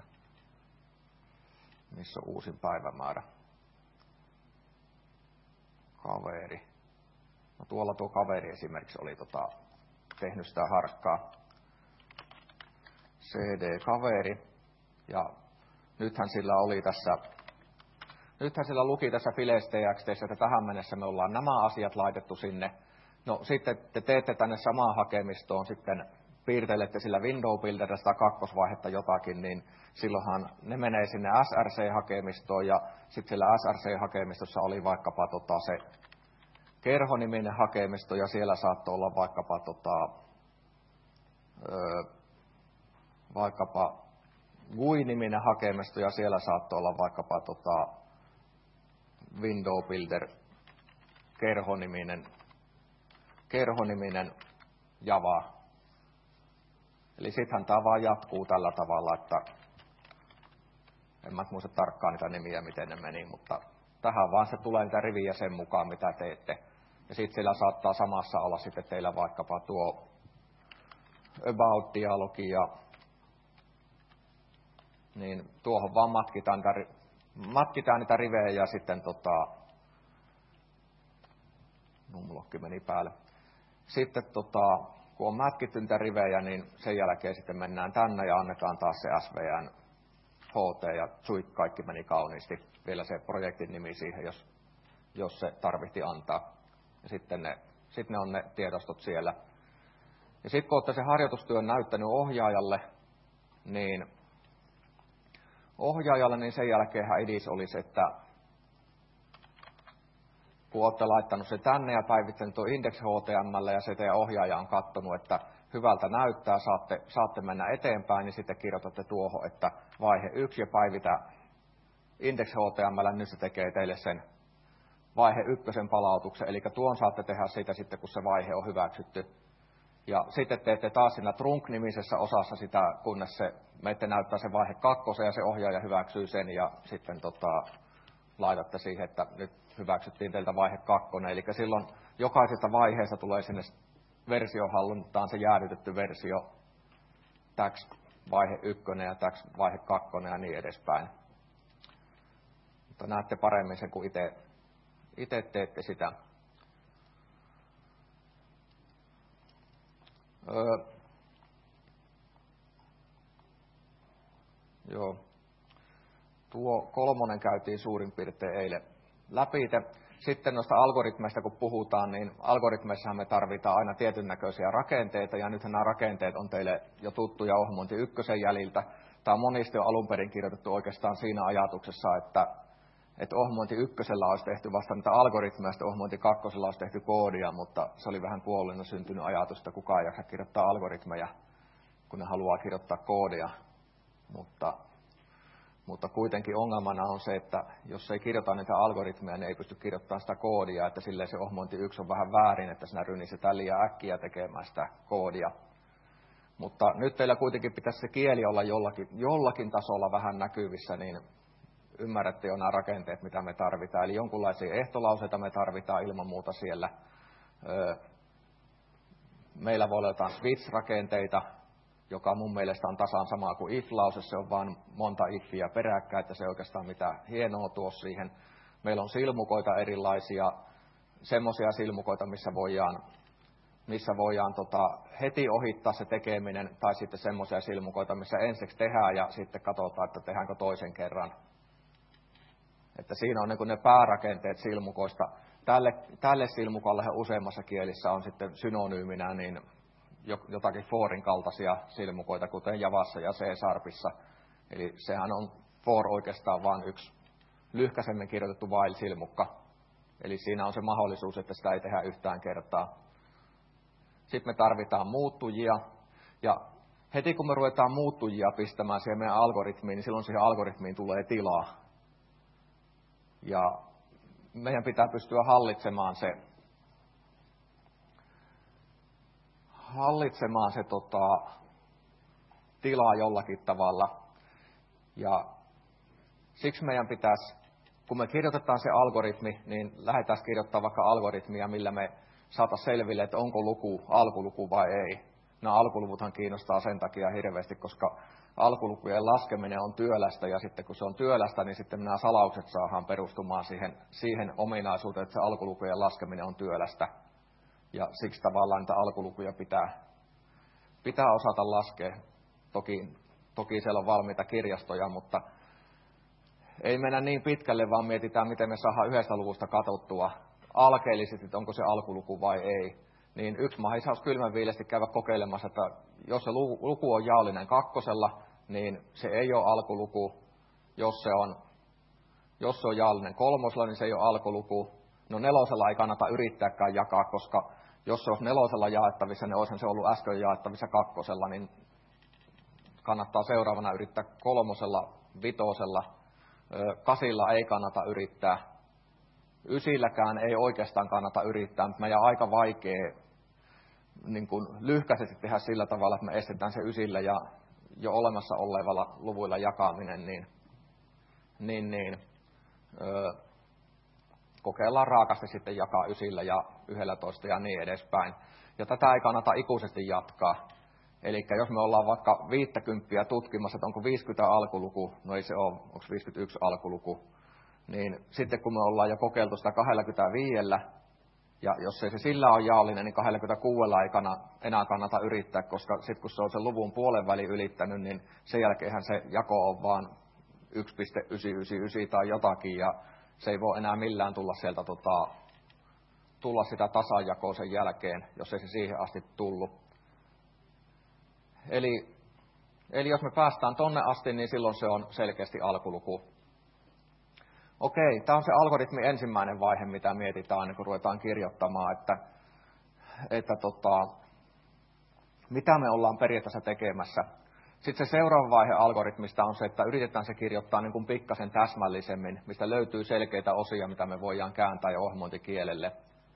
Missä on uusin päivämäärä? Kaveri. No tuolla tuo kaveri esimerkiksi oli tehnyt sitä harkkaa. CD-kaveri. Ja nythän sillä luki tässä FileSTXT:ssä, että tähän mennessä me ollaan nämä asiat laitettu sinne. No sitten te teette tänne samaan hakemistoon, sitten piirtelette sillä Window Builderilla sitä kakkosvaihetta jotakin, niin silloinhan ne menee sinne SRC-hakemistoon, ja sitten sillä SRC-hakemistossa oli vaikkapa se kerhoniminen hakemisto, ja siellä saattoi olla vaikkapa GUI-niminen hakemisto, ja siellä saattoi olla vaikkapa Window Builder kerhoniminen Java. Eli sittenhän tämä vaan jatkuu tällä tavalla, että en mä muista tarkkaan niitä nimiä, miten ne meni, mutta tähän vaan se tulee niitä riviä sen mukaan, mitä teette. Ja sitten siellä saattaa samassa olla sitten teillä vaikkapa tuo about-dialogi, ja niin tuohon vaan matkitaan niitä rivejä, ja sitten numlokki meni päälle. Sitten kun on mätkitty niitä rivejä, niin sen jälkeen sitten mennään tänne ja annetaan taas se SVN, HT ja Zuik, kaikki meni kauniisti. Vielä se projektin nimi siihen, jos se tarvitsi antaa. Ja sitten ne on ne tiedostot siellä. Ja sitten kun olette sen harjoitustyön näyttänyt ohjaajalle, niin sen jälkeenhän idis olisi, että kun olette laittanut se tänne ja päivittänyt tuo index HTML ja se teidän ohjaaja on katsonut, että hyvältä näyttää, saatte mennä eteenpäin, niin sitten kirjoitatte tuohon, että vaihe 1 ja päivitä index HTML, niin se tekee teille sen vaihe 1 palautuksen, eli tuon saatte tehdä siitä sitten, kun se vaihe on hyväksytty. Ja sitten teette taas siinä trunk-nimisessä osassa sitä, kunnes meitä näyttää se vaihe 2 ja se ohjaaja hyväksyy sen, ja sitten laitatte siihen, että nyt hyväksyttiin teiltä vaihe 2. Eli silloin jokaisesta vaiheesta tulee sinne versiohallintaan se jäädytetty versio, tax vaihe 1 ja tax vaihe 2 ja niin edespäin. Mutta näette paremmin sen, kun itse teette sitä. Joo. Tuo 3 käytiin suurin piirtein eilen läpi. Sitten noista algoritmeista kun puhutaan, niin algoritmeissahan me tarvitaan aina tietyn näköisiä rakenteita, ja nythän nämä rakenteet on teille jo tuttuja ohjelmointi 1 jäljiltä. Tämä on monesti jo alun perin kirjoitettu oikeastaan siinä ajatuksessa, että ohjelmointi 1 olisi tehty vasta niitä algoritmeja, sitten ohjelmointi 2 olisi tehty koodia, mutta se oli vähän kuolleena syntynyt ajatus, että kukaan ei jaksa kirjoittaa algoritmeja, kun ne haluaa kirjoittaa koodia. Mutta kuitenkin ongelmana on se, että jos ei kirjoita niitä algoritmeja, niin ei pysty kirjoittamaan sitä koodia, että silleen se ohjelmointi 1 on vähän väärin, että sinä rynnisetään liian äkkiä tekemään sitä koodia. Mutta nyt teillä kuitenkin pitäisi se kieli olla jollakin tasolla vähän näkyvissä, niin ymmärrätte jo nämä rakenteet, mitä me tarvitaan. Eli jonkinlaisia ehtolauseita me tarvitaan ilman muuta siellä. Meillä voi olla jotain switch-rakenteita, joka mun mielestä on tasan sama kuin if-lause, se on vain monta iffiä peräkkäin, että se ei oikeastaan mitään hienoa tuo siihen. Meillä on silmukoita erilaisia, semmoisia silmukoita, missä voidaan heti ohittaa se tekeminen, tai sitten semmoisia silmukoita, missä ensiksi tehdään ja sitten katsotaan, että tehdäänkö toisen kerran. Että siinä on niin kuin ne päärakenteet silmukoista. Tälle silmukalle useammassa kielissä on sitten synonyyminä niin jotakin forin kaltaisia silmukoita, kuten Javassa ja C-sharpissa. Eli sehän on for oikeastaan vain yksi lyhkäisemmin kirjoitettu while-silmukka. Eli siinä on se mahdollisuus, että sitä ei tehdä yhtään kertaa. Sitten me tarvitaan muuttujia. Ja heti kun me ruvetaan muuttujia pistämään siihen meidän algoritmiin, niin silloin siihen algoritmiin tulee tilaa. Ja meidän pitää pystyä hallitsemaan se tilaa jollakin tavalla. Ja siksi meidän pitäisi, kun me kirjoitetaan se algoritmi, niin lähdetään kirjoittamaan vaikka algoritmia, millä me saataisiin selville, että onko luku alkuluku vai ei. Nämä alkuluvuthan kiinnostaa sen takia hirveästi, koska alkulukujen laskeminen on työlästä, ja sitten kun se on työlästä, niin sitten nämä salaukset saadaan perustumaan siihen ominaisuuteen, että se alkulukujen laskeminen on työlästä. Ja siksi tavallaan niitä alkulukuja pitää osata laskea. Toki siellä on valmiita kirjastoja, mutta ei mennä niin pitkälle, vaan mietitään, miten me saadaan yhdestä luvusta katsottua alkeellisesti, että onko se alkuluku vai ei. Niin yksi mahdollisuus kylmän viileästi käydä kokeilemassa, että jos se luku on jaollinen 2, niin se ei ole alkuluku. Jos se on jaollinen 3, niin se ei ole alkuluku. No 4 ei kannata yrittääkään jakaa, koska jos se olisi 4 jaettavissa, niin olisihan se ollut äsken jaettavissa 2, niin kannattaa seuraavana yrittää 3, 5, 8 ei kannata yrittää. 9 ei oikeastaan kannata yrittää, mutta meidän on aika vaikea niin kuin lyhkäisesti tehdä sillä tavalla, että me estetään se 9 ja jo olemassa olevalla luvuilla jakaminen, niin kokeillaan raakasti sitten jakaa 9 ja 11 ja niin edespäin. Ja tätä ei kannata ikuisesti jatkaa. Eli jos me ollaan vaikka 50 tutkimassa, että onko 50 alkuluku, no ei se ole, onko 51 alkuluku, niin sitten kun me ollaan jo kokeiltu sitä 25, ja jos ei se sillä ole jaollinen, niin 26 ei enää kannata yrittää, koska sitten kun se on sen luvun puolen väliin ylittänyt, niin sen jälkeenhän se jako on vaan 1,999 tai jotakin, ja se ei voi enää millään tulla sieltä tulla sitä tasanjakoa sen jälkeen, jos ei se siihen asti tullut. Eli jos me päästään tonne asti, niin silloin se on selkeästi alkuluku. Okei, tämä on se algoritmin ensimmäinen vaihe, mitä mietitään, kun ruvetaan kirjoittamaan, että mitä me ollaan periaatteessa tekemässä. Sitten se seuraava vaihe algoritmista on se, että yritetään se kirjoittaa niin kuin pikkasen täsmällisemmin, mistä löytyy selkeitä osia, mitä me voidaan kääntää jo ohjelmointikielelle.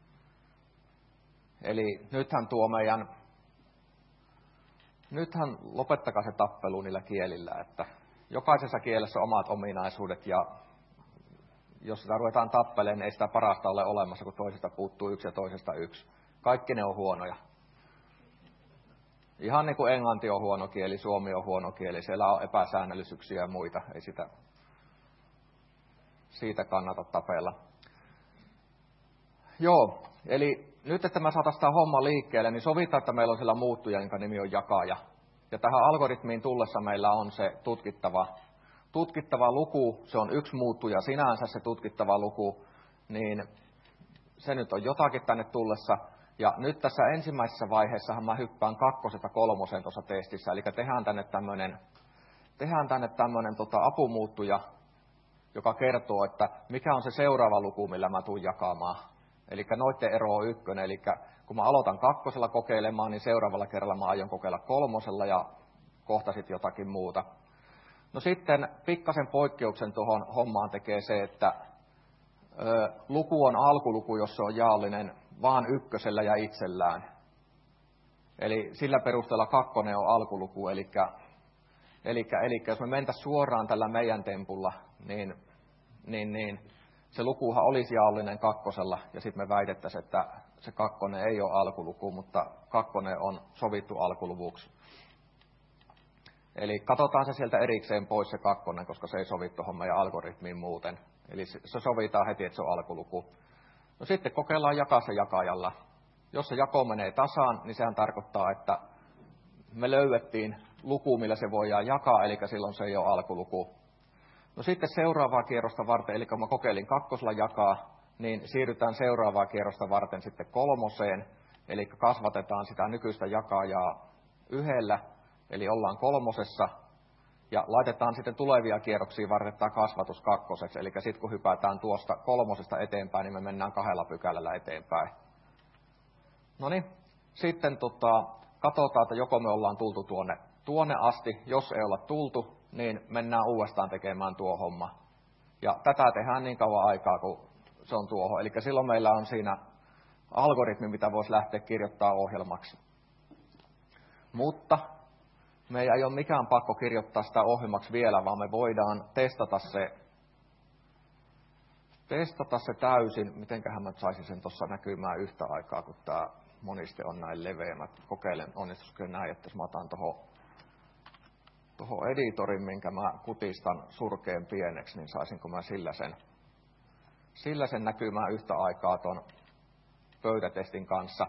Eli nythän lopettakaa se tappelu niillä kielillä, että jokaisessa kielessä on omat ominaisuudet, ja jos sitä ruvetaan tappelemaan, niin ei sitä parasta ole olemassa, kun toisesta puuttuu 1 ja toisesta 1. Kaikki ne on huonoja. Ihan niin kuin englanti on huono kieli, suomi on huono kieli, siellä on epäsäännöllisyyksiä ja muita, ei siitä kannata tapella. Joo, eli nyt, että me saataisiin tämä homma liikkeelle, niin sovitaan, että meillä on siellä muuttuja, jonka nimi on jakaja. Ja tähän algoritmiin tullessa meillä on se tutkittava luku, se on yksi muuttuja sinänsä se tutkittava luku, niin se nyt on jotakin tänne tullessa. Ja nyt tässä ensimmäisessä vaiheessahan mä hyppään 2. 3. tuossa testissä, eli tehdään tänne tämmöinen apumuuttuja, joka kertoo, että mikä on se seuraava luku, millä mä tuun jakamaan. Eli noitten ero on 1, eli kun mä aloitan 2. kokeilemaan, niin seuraavalla kerralla mä aion kokeilla 3. ja kohta sitten jotakin muuta. No sitten pikkasen poikkeuksen tuohon hommaan tekee se, että luku on alkuluku, jos se on jaollinen vaan 1 ja itsellään. Eli sillä perusteella 2 on alkuluku, eli jos me mentäisiin suoraan tällä meidän tempulla, niin se lukuhan olisi jaollinen 2, ja sitten me väitettäisiin, että se 2 ei ole alkuluku, mutta 2 on sovittu alkuluvuksi. Eli katsotaan se sieltä erikseen pois se 2, koska se ei sovi tuohon meidän algoritmiin muuten. Eli se sovitaan heti, että se on alkuluku. No sitten kokeillaan jakaa se jakajalla. Jos se jako menee tasaan, niin sehän tarkoittaa, että me löydettiin luku, millä se voidaan jakaa, eli silloin se ei ole alkuluku. No sitten seuraavaa kierrosta varten, eli kun mä kokeilin 2 jakaa, niin siirrytään seuraavaa kierrosta varten sitten 3, eli kasvatetaan sitä nykyistä jakajaa 1, eli ollaan 3, ja laitetaan sitten tulevia kierroksia varten tämä kasvatus 2, eli sitten kun hypätään tuosta 3 eteenpäin, niin me mennään 2 pykälällä eteenpäin. No niin, sitten katsotaan, että joko me ollaan tultu tuonne asti, jos ei olla tultu, niin mennään uudestaan tekemään tuo homma. Ja tätä tehdään niin kauan aikaa, kun se on tuohon. Eli silloin meillä on siinä algoritmi, mitä voisi lähteä kirjoittamaan ohjelmaksi. Mutta me ei ole mikään pakko kirjoittaa sitä ohjelmaksi vielä, vaan me voidaan testata se täysin. Mitenköhän mä saisin sen tuossa näkymään yhtä aikaa, kun tämä moniste on näin leveä. Mä kokeilen, onnistuisiko näin, että jos mä otan tuohon editorin, minkä mä kutistan surkeen pieneksi, niin saisinko mä sillä sen näkymään yhtä aikaa ton pöytätestin kanssa.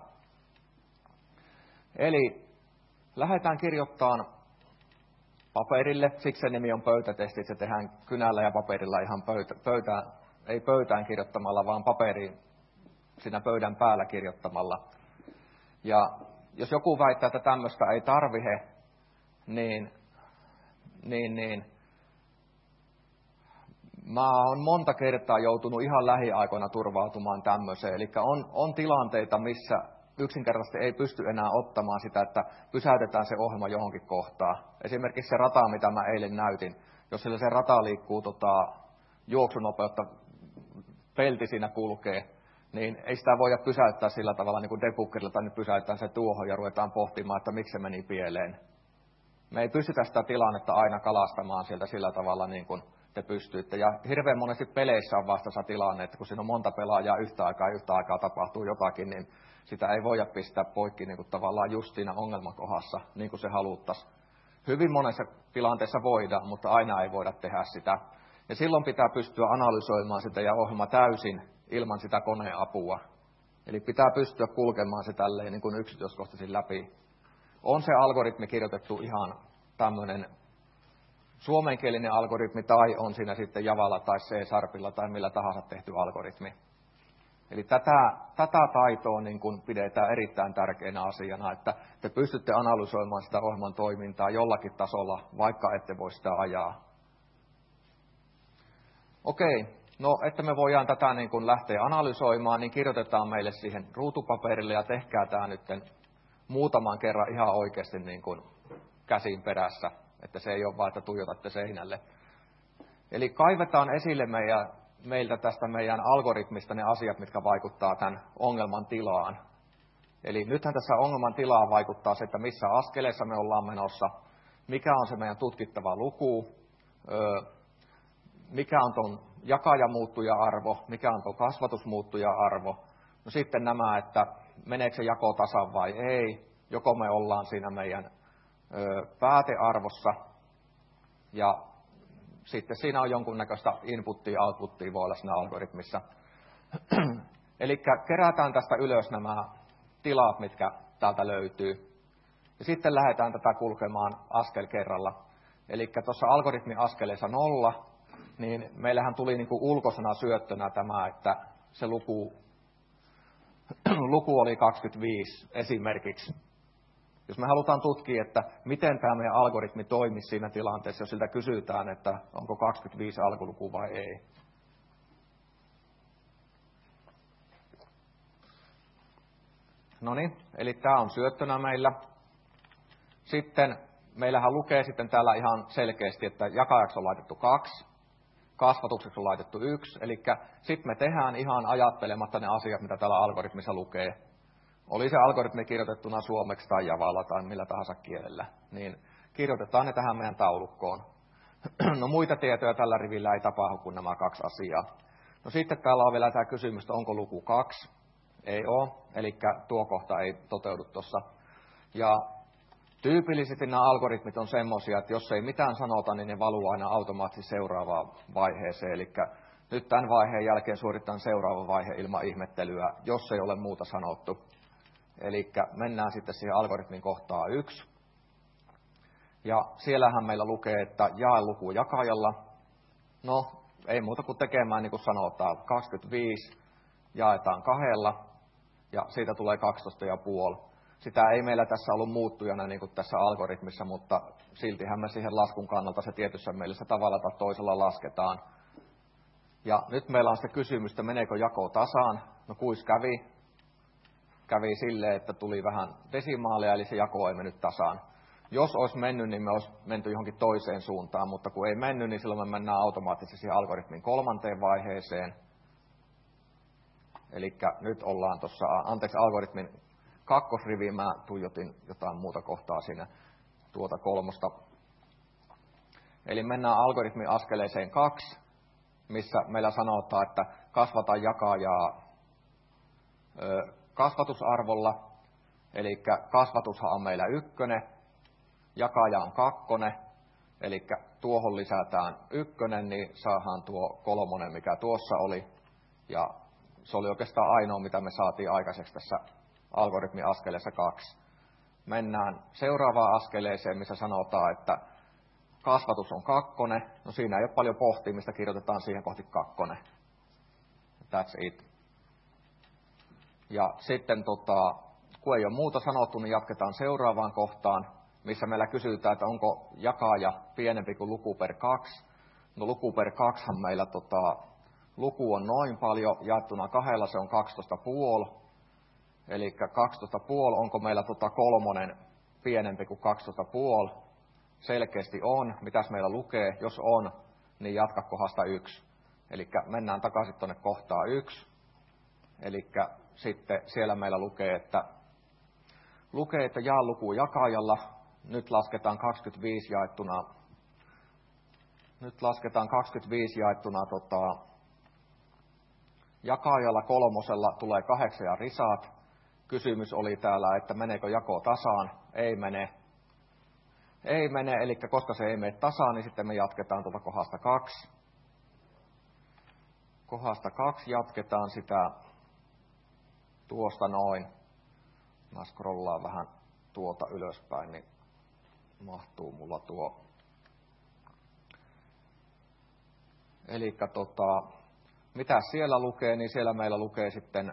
Eli lähdetään kirjoittamaan paperille, siksi se nimi on pöytätesti, se tehdään kynällä ja paperilla ihan ei pöytään kirjoittamalla, vaan paperiin siinä pöydän päällä kirjoittamalla. Ja jos joku väittää, että tämmöistä ei tarvihe, niin mä oon monta kertaa joutunut ihan lähiaikoina turvautumaan tämmöiseen. Eli on tilanteita, missä yksinkertaisesti ei pysty enää ottamaan sitä, että pysäytetään se ohjelma johonkin kohtaan. Esimerkiksi se rata, mitä mä eilen näytin. Jos sillä se rata liikkuu juoksunopeutta, pelti siinä kulkee, niin ei sitä voida pysäyttää sillä tavalla niin kuin debuggerilla, tai nyt pysäytetään se tuohon ja ruvetaan pohtimaan, että miksi se meni pieleen. Me ei pystytä sitä tilannetta aina kalastamaan sieltä sillä tavalla niin kuin te pystyitte. Ja hirveän monesti peleissä on vastassa tilanne, että kun siinä on monta pelaajaa yhtä aikaa tapahtuu jotakin, niin sitä ei voida pistää poikki niin kuin tavallaan just siinä ongelmakohdassa, niin kuin se haluttaisiin. Hyvin monessa tilanteessa voidaan, mutta aina ei voida tehdä sitä. Ja silloin pitää pystyä analysoimaan sitä ja ohjelma täysin ilman sitä koneen apua. Eli pitää pystyä kulkemaan se tälleen niin kuin yksityiskohtaisin läpi. On se algoritmi kirjoitettu ihan tämmöinen suomenkielinen algoritmi, tai on siinä sitten Javalla tai C-Sharpilla tai millä tahansa tehty algoritmi. Eli tätä taitoa niin kuin pidetään erittäin tärkeänä asiana, että te pystytte analysoimaan sitä ohjelman toimintaa jollakin tasolla, vaikka ette voi sitä ajaa. Okei, no että me voidaan tätä niin kuin lähteä analysoimaan, niin kirjoitetaan meille siihen ruutupaperille ja tehkää tämä nyt muutaman kerran ihan oikeasti niin kuin käsin perässä, että se ei ole vaan, että tuijotatte seinälle. Eli kaivetaan esille meiltä tästä meidän algoritmista ne asiat, mitkä vaikuttaa tämän ongelman tilaan. Eli nythän tässä ongelman tilaan vaikuttaa se, että missä askeleessa me ollaan menossa, mikä on se meidän tutkittava luku, mikä on tuon jakajamuuttuja-arvo, mikä on tuon kasvatusmuuttuja-arvo. No sitten nämä, että meneekö se jako tasan vai ei, joko me ollaan siinä meidän päätearvossa ja sitten siinä on jonkunnäköistä inputtia, outputtia voi olla siinä algoritmissa. Eli kerätään tästä ylös nämä tilat, mitkä täältä löytyy. Ja sitten lähdetään tätä kulkemaan askel kerralla. Eli tuossa algoritmin askeleessa 0, niin meillähän tuli niin kuin ulkoisena syöttönä tämä, että se luku luku oli 25 esimerkiksi. Jos me halutaan tutkia, että miten tämä meidän algoritmi toimii siinä tilanteessa, jos siltä kysytään, että onko 25 alkuluku vai ei. No niin, eli tämä on syöttönä meillä. Sitten meillähän lukee sitten täällä ihan selkeästi, että jakajaksi on laitettu 2, kasvatukseksi on laitettu 1, eli sitten me tehdään ihan ajattelematta ne asiat, mitä täällä algoritmissa lukee. Oli se algoritmi kirjoitettuna suomeksi tai javalla tai millä tahansa kielellä, niin kirjoitetaan ne tähän meidän taulukkoon. No muita tietoja tällä rivillä ei tapahdu kuin nämä 2 asiaa. No sitten täällä on vielä tämä kysymys, että onko luku 2? Ei ole, eli tuo kohta ei toteudu tuossa. Ja tyypillisesti nämä algoritmit on semmoisia, että jos ei mitään sanota, niin ne valuu aina automaattisesti seuraavaan vaiheeseen. Eli nyt tämän vaiheen jälkeen suoritetaan seuraava vaihe ilman ihmettelyä, jos ei ole muuta sanottu. Eli mennään sitten siihen algoritmin kohtaan 1. Ja siellähän meillä lukee, että jae luku jakajalla. No, ei muuta kuin tekemään niin kuin sanotaan. 25 jaetaan 2 ja siitä tulee 12,5. Sitä ei meillä tässä ollut muuttujana niin kuin tässä algoritmissa, mutta siltihän me siihen laskun kannalta se tietyssä mielessä tavalla tai toisella lasketaan. Ja nyt meillä on sitä kysymystä, meneekö jako tasaan? No kuis kävi? Kävi silleen, että tuli vähän desimaaleja, eli se jako ei mennyt tasaan. Jos olisi mennyt, niin me olisi menty johonkin toiseen suuntaan, mutta kun ei mennyt, niin silloin me mennään automaattisesti siihen algoritmin 3. vaiheeseen. Eli nyt ollaan tuossa, algoritmin 2. riviin, mä tuijotin jotain muuta kohtaa siinä tuota 3. Eli mennään algoritmin askeleeseen 2, missä meillä sanotaan, että kasvata jakajaa kasvatusarvolla, eli kasvatushan on meillä 1, jakaja on 2, eli tuohon lisätään 1, niin saadaan tuo 3, mikä tuossa oli, ja se oli oikeastaan ainoa, mitä me saatiin aikaiseksi tässä algoritmin askeleessa 2. Mennään seuraavaan askeleeseen, missä sanotaan, että kasvatus on 2, no siinä ei ole paljon pohtimista, kirjoitetaan siihen kohti 2. That's it. Ja sitten kun ei ole muuta sanottu, niin jatketaan seuraavaan kohtaan, missä meillä kysytään, että onko jakaja pienempi kuin luku per 2. No luku per 2 meillä luku on noin paljon, jaettuna 2 se on 12,5. Eli 12,5, onko meillä 3 pienempi kuin 12,5? Selkeästi on. Mitäs meillä lukee? Jos on, niin jatka kohdasta 1. Eli mennään takaisin tuonne kohtaan 1. Eli sitten siellä meillä lukee, että jaa luku jakajalla. Nyt lasketaan 25 jaettuna. Jakajalla 3 tulee 8 ja risaat. Kysymys oli täällä, että meneekö jako tasaan? Ei mene. Ei mene, eli koska se ei mene tasaan, niin sitten me jatketaan tuolta kohdasta 2. Kohdasta 2 jatketaan sitä tuosta noin. Mä scrollaan vähän tuota ylöspäin, niin mahtuu mulla tuo. Eli mitä siellä lukee, niin siellä meillä lukee sitten,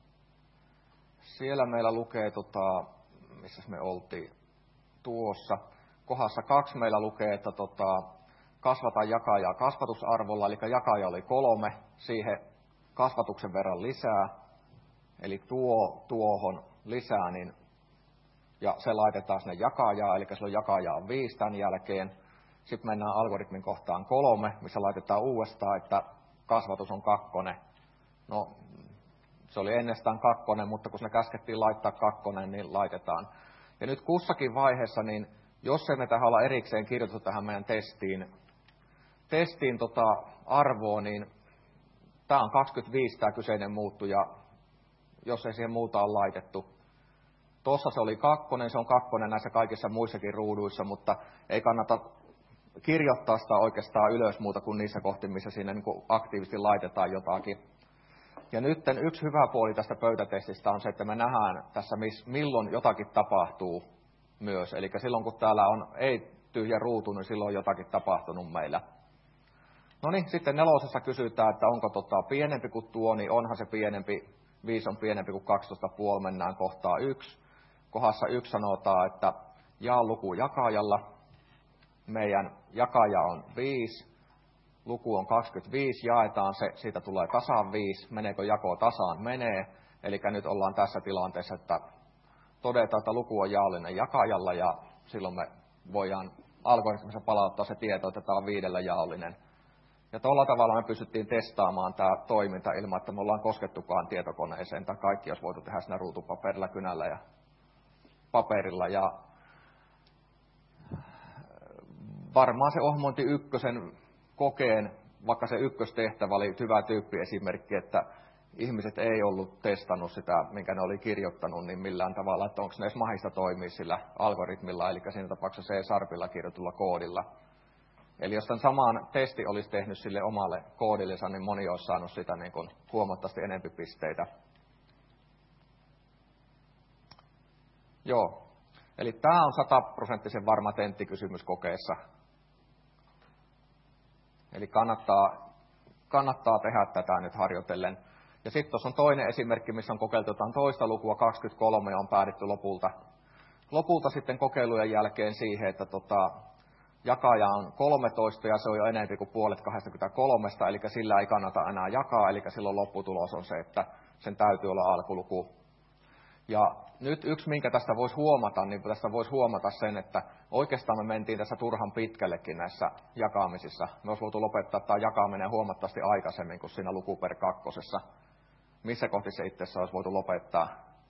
missä me oltiin tuossa. Kohdassa 2 meillä lukee, että kasvata jakajaa kasvatusarvolla, eli jakaja oli 3, siihen kasvatuksen verran lisää, eli tuohon lisää, niin, ja se laitetaan sinne jakajaa, eli silloin jakaja on 5 tämän jälkeen. Sitten mennään algoritmin kohtaan 3, missä laitetaan uudestaan, että kasvatus on 2. No, se oli ennestään 2, mutta kun me käskettiin laittaa 2, niin laitetaan. Ja nyt kussakin vaiheessa, niin jos emme tähän olla erikseen kirjoitettu tähän meidän testiin arvoa, niin tämä on 25 tämä kyseinen muuttuja, jos ei siihen muuta ole laitettu. Tuossa se oli 2, se on 2 näissä kaikissa muissakin ruuduissa, mutta ei kannata kirjoittaa sitä oikeastaan ylös muuta kuin niissä kohti, missä siinä niin kuin aktiivisesti laitetaan jotakin. Ja nyt yksi hyvä puoli tästä pöytätestistä on se, että me nähdään tässä, milloin jotakin tapahtuu myös. Eli silloin, kun täällä on ei tyhjä ruutu, niin silloin on jotakin tapahtunut meillä. No niin, sitten 4. kysytään, että onko pienempi kuin tuo, niin onhan se pienempi. 5 on pienempi kuin 12,5, mennään kohtaan 1. Kohdassa 1 sanotaan, että jaa luku jakajalla. Meidän jakaja on 5, luku on 25, jaetaan se, siitä tulee tasan 5. Meneekö jako tasaan? Menee. Eli nyt ollaan tässä tilanteessa, että todetaan, että luku on jaollinen jakajalla ja silloin me voidaan algoritmissa palauttaa se tieto, että tämä on 5 jaollinen. Ja tuolla tavalla me pystyttiin testaamaan tämä toiminta ilman, että me ollaan koskettukaan tietokoneeseen, tai kaikki olisi voitu tehdä siinä ruutupaperilla, kynällä ja paperilla. Ja varmaan se ohjelmointi 1 kokeen, vaikka se ykköstehtävä oli hyvä tyyppiesimerkki, että ihmiset ei ollut testannut sitä, minkä ne oli kirjoittanut, niin millään tavalla, että onko ne edes mahdollista toimia sillä algoritmilla, eli siinä tapauksessa C-sharpilla kirjoitulla koodilla. Eli jos tämän saman testi olisi tehnyt sille omalle koodillensa, niin moni olisi saanut sitä niin kuin huomattavasti enempi pisteitä. Joo, eli tämä on 100% varma tenttikysymys kokeessa. Eli kannattaa tehdä tätä nyt harjoitellen. Ja sitten tuossa on toinen esimerkki, missä on kokeiltu jotain toista lukua, 23, ja on päädytty lopulta sitten kokeilujen jälkeen siihen, että jakaja on 13 ja se on jo enemmän kuin puolet 23, eli sillä ei kannata enää jakaa, eli silloin lopputulos on se, että sen täytyy olla alkuluku. Ja nyt yksi, minkä tästä voisi huomata, niin tästä voisi huomata sen, että oikeastaan me mentiin tässä turhan pitkällekin näissä jakamisissa. Me olisi voitu lopettaa tämä jakaminen huomattavasti aikaisemmin kuin siinä luku per 2. Missä kohti se itse asiassa olisi voitu lopettaa?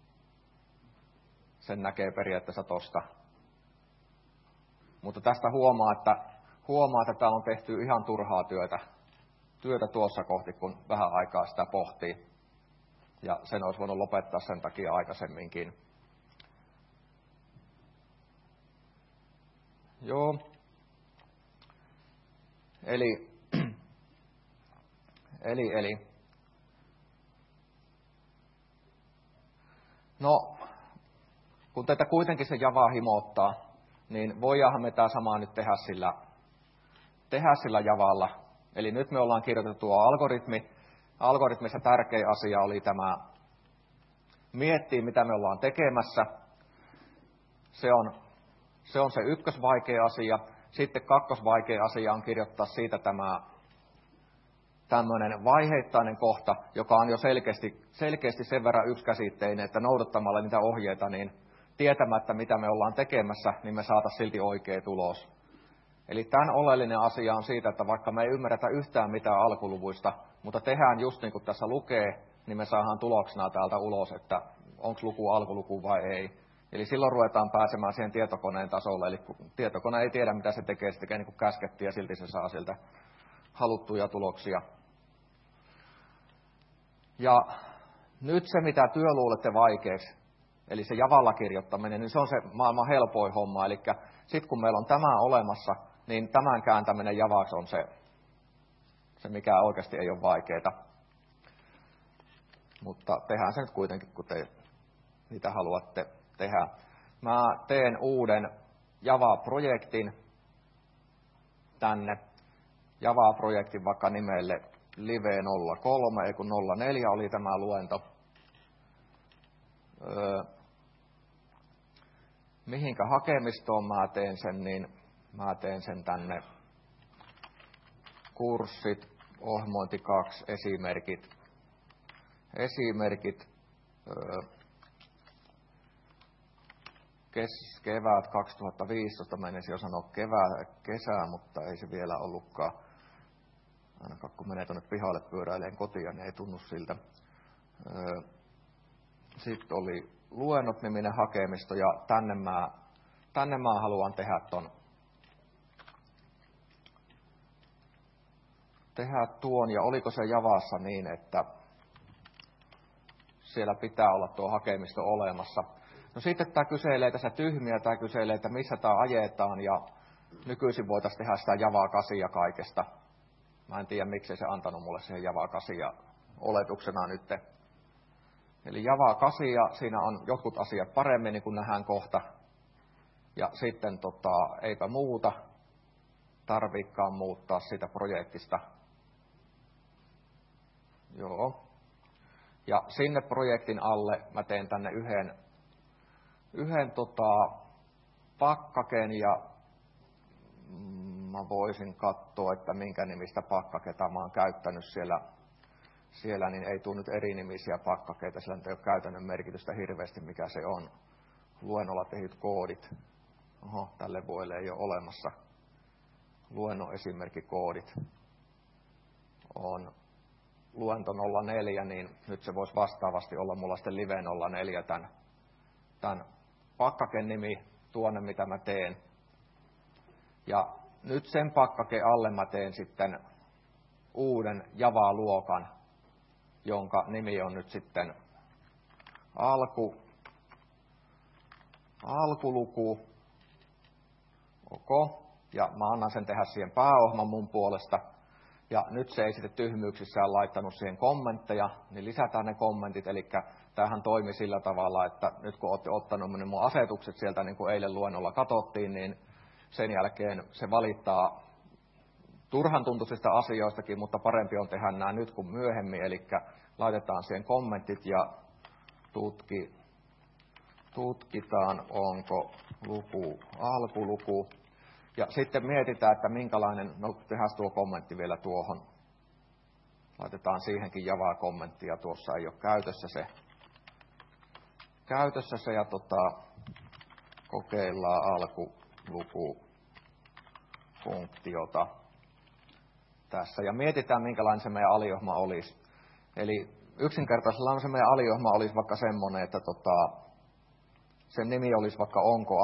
Sen näkee periaatteessa tosta. Mutta tästä huomaa, että tämä on tehty ihan turhaa työtä tuossa kohti, kun vähän aikaa sitä pohtii. Ja sen olisi voinut lopettaa sen takia aikaisemminkin. Joo. Eli. No, kun teitä kuitenkin se Java himouttaa, niin voidaanhan me tämä sama nyt tehdä sillä Javalla. Eli nyt me ollaan kirjoitettu tuo algoritmi. Algoritmissa tärkein asia oli tämä miettiä, mitä me ollaan tekemässä. Se on se ykkösvaikea asia. Sitten kakkosvaikea asia on kirjoittaa siitä tämä tämmöinen vaiheittainen kohta, joka on jo selkeästi sen verran yksikäsitteinen, että noudattamalla niitä ohjeita, niin tietämättä mitä me ollaan tekemässä, niin me saataisiin silti oikea tulos. Eli tämän oleellinen asia on siitä, että vaikka me ei ymmärretä yhtään mitään alkuluvuista, mutta tehdään just niin kuin tässä lukee, niin me saadaan tuloksena täältä ulos, että onko luku alkuluku vai ei. Eli silloin ruvetaan pääsemään siihen tietokoneen tasolle, eli kun tietokone ei tiedä mitä se tekee niin kuin käskettiin ja silti se saa sieltä haluttuja tuloksia. Ja nyt se mitä työ luulette vaikeaksi, eli se Javalla kirjoittaminen, niin se on se maailman helpoin homma. Eli sitten kun meillä on tämä olemassa, niin tämän kääntäminen Javaksi on se mikä oikeasti ei ole vaikeaa. Mutta tehdään se nyt kuitenkin, kun te niitä haluatte tehdä. Mä teen uuden Java-projektin tänne. Java-projektin vaikka nimelle Live 03, ei kun 04 oli tämä luento. Mihinkä hakemistoon mä teen sen, niin mä teen sen tänne kurssit, ohjelmointi 2, esimerkit kevät 2015, mä en jo sanoa kesää, mutta ei se vielä ollutkaan. Ainakaan kun menee tuonne pihalle pyöräilemään kotia, niin ei tunnu siltä. Sitten oli luennot-niminen hakemisto, ja tänne mä haluan tehdä tuon, ja oliko se Javassa niin, että siellä pitää olla tuo hakemisto olemassa. No sitten tämä kyselee tässä tyhmiä, tämä kyselee, että missä tämä ajetaan, ja nykyisin voitaisiin tehdä sitä Java 8 kaikesta. Mä en tiedä, miksi se antanut mulle siihen Java 8 oletuksena nyt. Eli Java 8, siinä on jotkut asiat paremmin, niin kuin nähdään kohta. Ja sitten eipä muuta, tarviikaan muuttaa sitä projektista. Joo. Ja sinne projektin alle mä teen tänne yhden pakkaken ja mä voisin katsoa, että minkä nimistä pakkaketa mä oon käyttänyt siellä, niin ei tule nyt erinimisiä pakkakeita, sillä ei ole käytännön merkitystä hirveästi, mikä se on. Luennolla tehdyt koodit. Oho, tälle vuodelle ei ole olemassa. Luennon esimerkkikoodit on luento 04, niin nyt se voisi vastaavasti olla mulla sitten live 04 tämän pakkaken nimi tuonne, mitä mä teen. Ja nyt sen pakkake alle mä teen sitten uuden Java-luokan, jonka nimi on nyt sitten alkuluku. OK. Ja mä annan sen tehdä siihen pääohjelman mun puolesta. Ja nyt se ei sitten tyhmyyksissään laittanut siihen kommentteja, niin lisätään ne kommentit. Eli tämähän toimi sillä tavalla, että nyt kun olette ottanut mun asetukset sieltä, niin kuin eilen luennolla katsottiin, niin sen jälkeen se valittaa turhan tuntuisista asioistakin, mutta parempi on tehdä nämä nyt kuin myöhemmin. Eli laitetaan siihen kommentit ja tutkitaan, onko luku alkuluku. Ja sitten mietitään, että minkälainen, no tehdään tuo kommentti vielä tuohon. Laitetaan siihenkin Java-kommentti ja tuossa ei ole käytössä se ja kokeillaan alkulukufunktiota tässä. Ja mietitään, minkälainen se meidän aliohjelma olisi. Eli yksinkertaisella se meidän aliohjelma olisi vaikka semmoinen, että sen nimi olisi vaikka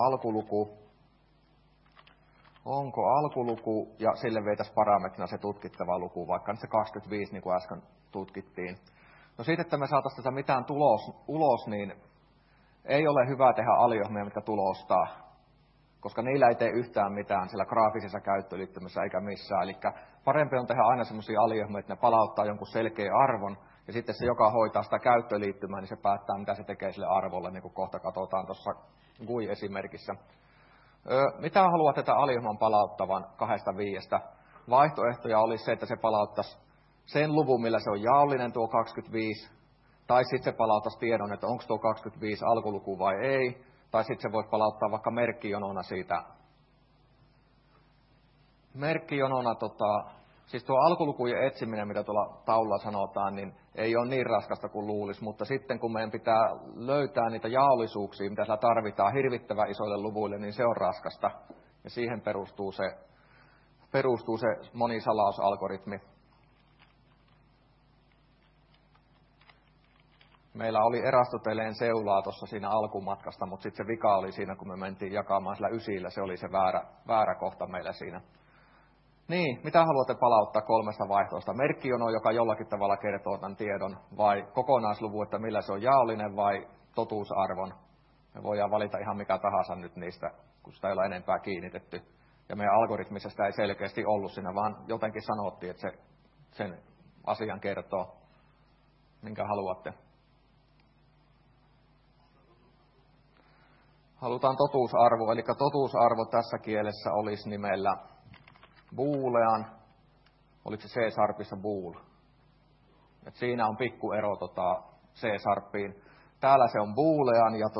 onko alkuluku, ja sille veitäisi parametrina se tutkittava luku, vaikka nyt se 25, niin kuin äsken tutkittiin. No siitä, että me saataisiin tätä mitään ulos, niin ei ole hyvä tehdä aliohjelmia, mitkä tulostaa, koska niillä ei tee yhtään mitään siellä graafisessa käyttöliittymässä eikä missään. Eli parempi on tehdä aina sellaisia aliohjelmia, että ne palauttaa jonkun selkeän arvon, ja sitten se, joka hoitaa sitä käyttöliittymää, niin se päättää, mitä se tekee sille arvolle, niin kuin kohta katsotaan tuossa GUI-esimerkissä. Mitä haluat tätä aliohjelman palauttavan 2-5? Vaihtoehtoja olisi se, että se palauttaisi sen luvun, millä se on jaollinen tuo 25, tai sitten se palauttaisi tiedon, että onko tuo 25 alkuluku vai ei, tai sitten se voi palauttaa vaikka merkkijonona siitä. Merkkijonona, siis tuo alkulukujen etsiminen, mitä tuolla taululla sanotaan, niin ei ole niin raskasta kuin luulisi, mutta sitten kun meidän pitää löytää niitä jaollisuuksia, mitä siellä tarvitaan hirvittävän isoille luvuille, niin se on raskasta. Ja siihen perustuu se monisalausalgoritmi. Meillä oli Erastoteleen seulaa tuossa siinä alkumatkasta, mutta sitten se vika oli siinä, kun me mentiin jakamaan sillä ysillä, se oli se väärä kohta meillä siinä. Niin, mitä haluatte palauttaa 3 vaihtoehtoista? Merkkijono, joka jollakin tavalla kertoo tämän tiedon, vai kokonaisluvun, että millä se on jaollinen, vai totuusarvon? Me voidaan valita ihan mikä tahansa nyt niistä, kun sitä ei ole enempää kiinnitetty. Ja meidän algoritmissa sitä ei selkeästi ollut siinä, vaan jotenkin sanottiin, että se sen asian kertoo. Minkä haluatte? Halutaan totuusarvo, eli totuusarvo tässä kielessä olisi nimellä boolean, oliko se C-sharpissa bool? Et siinä on pikku ero C-sharpiin. Täällä se on boolean ja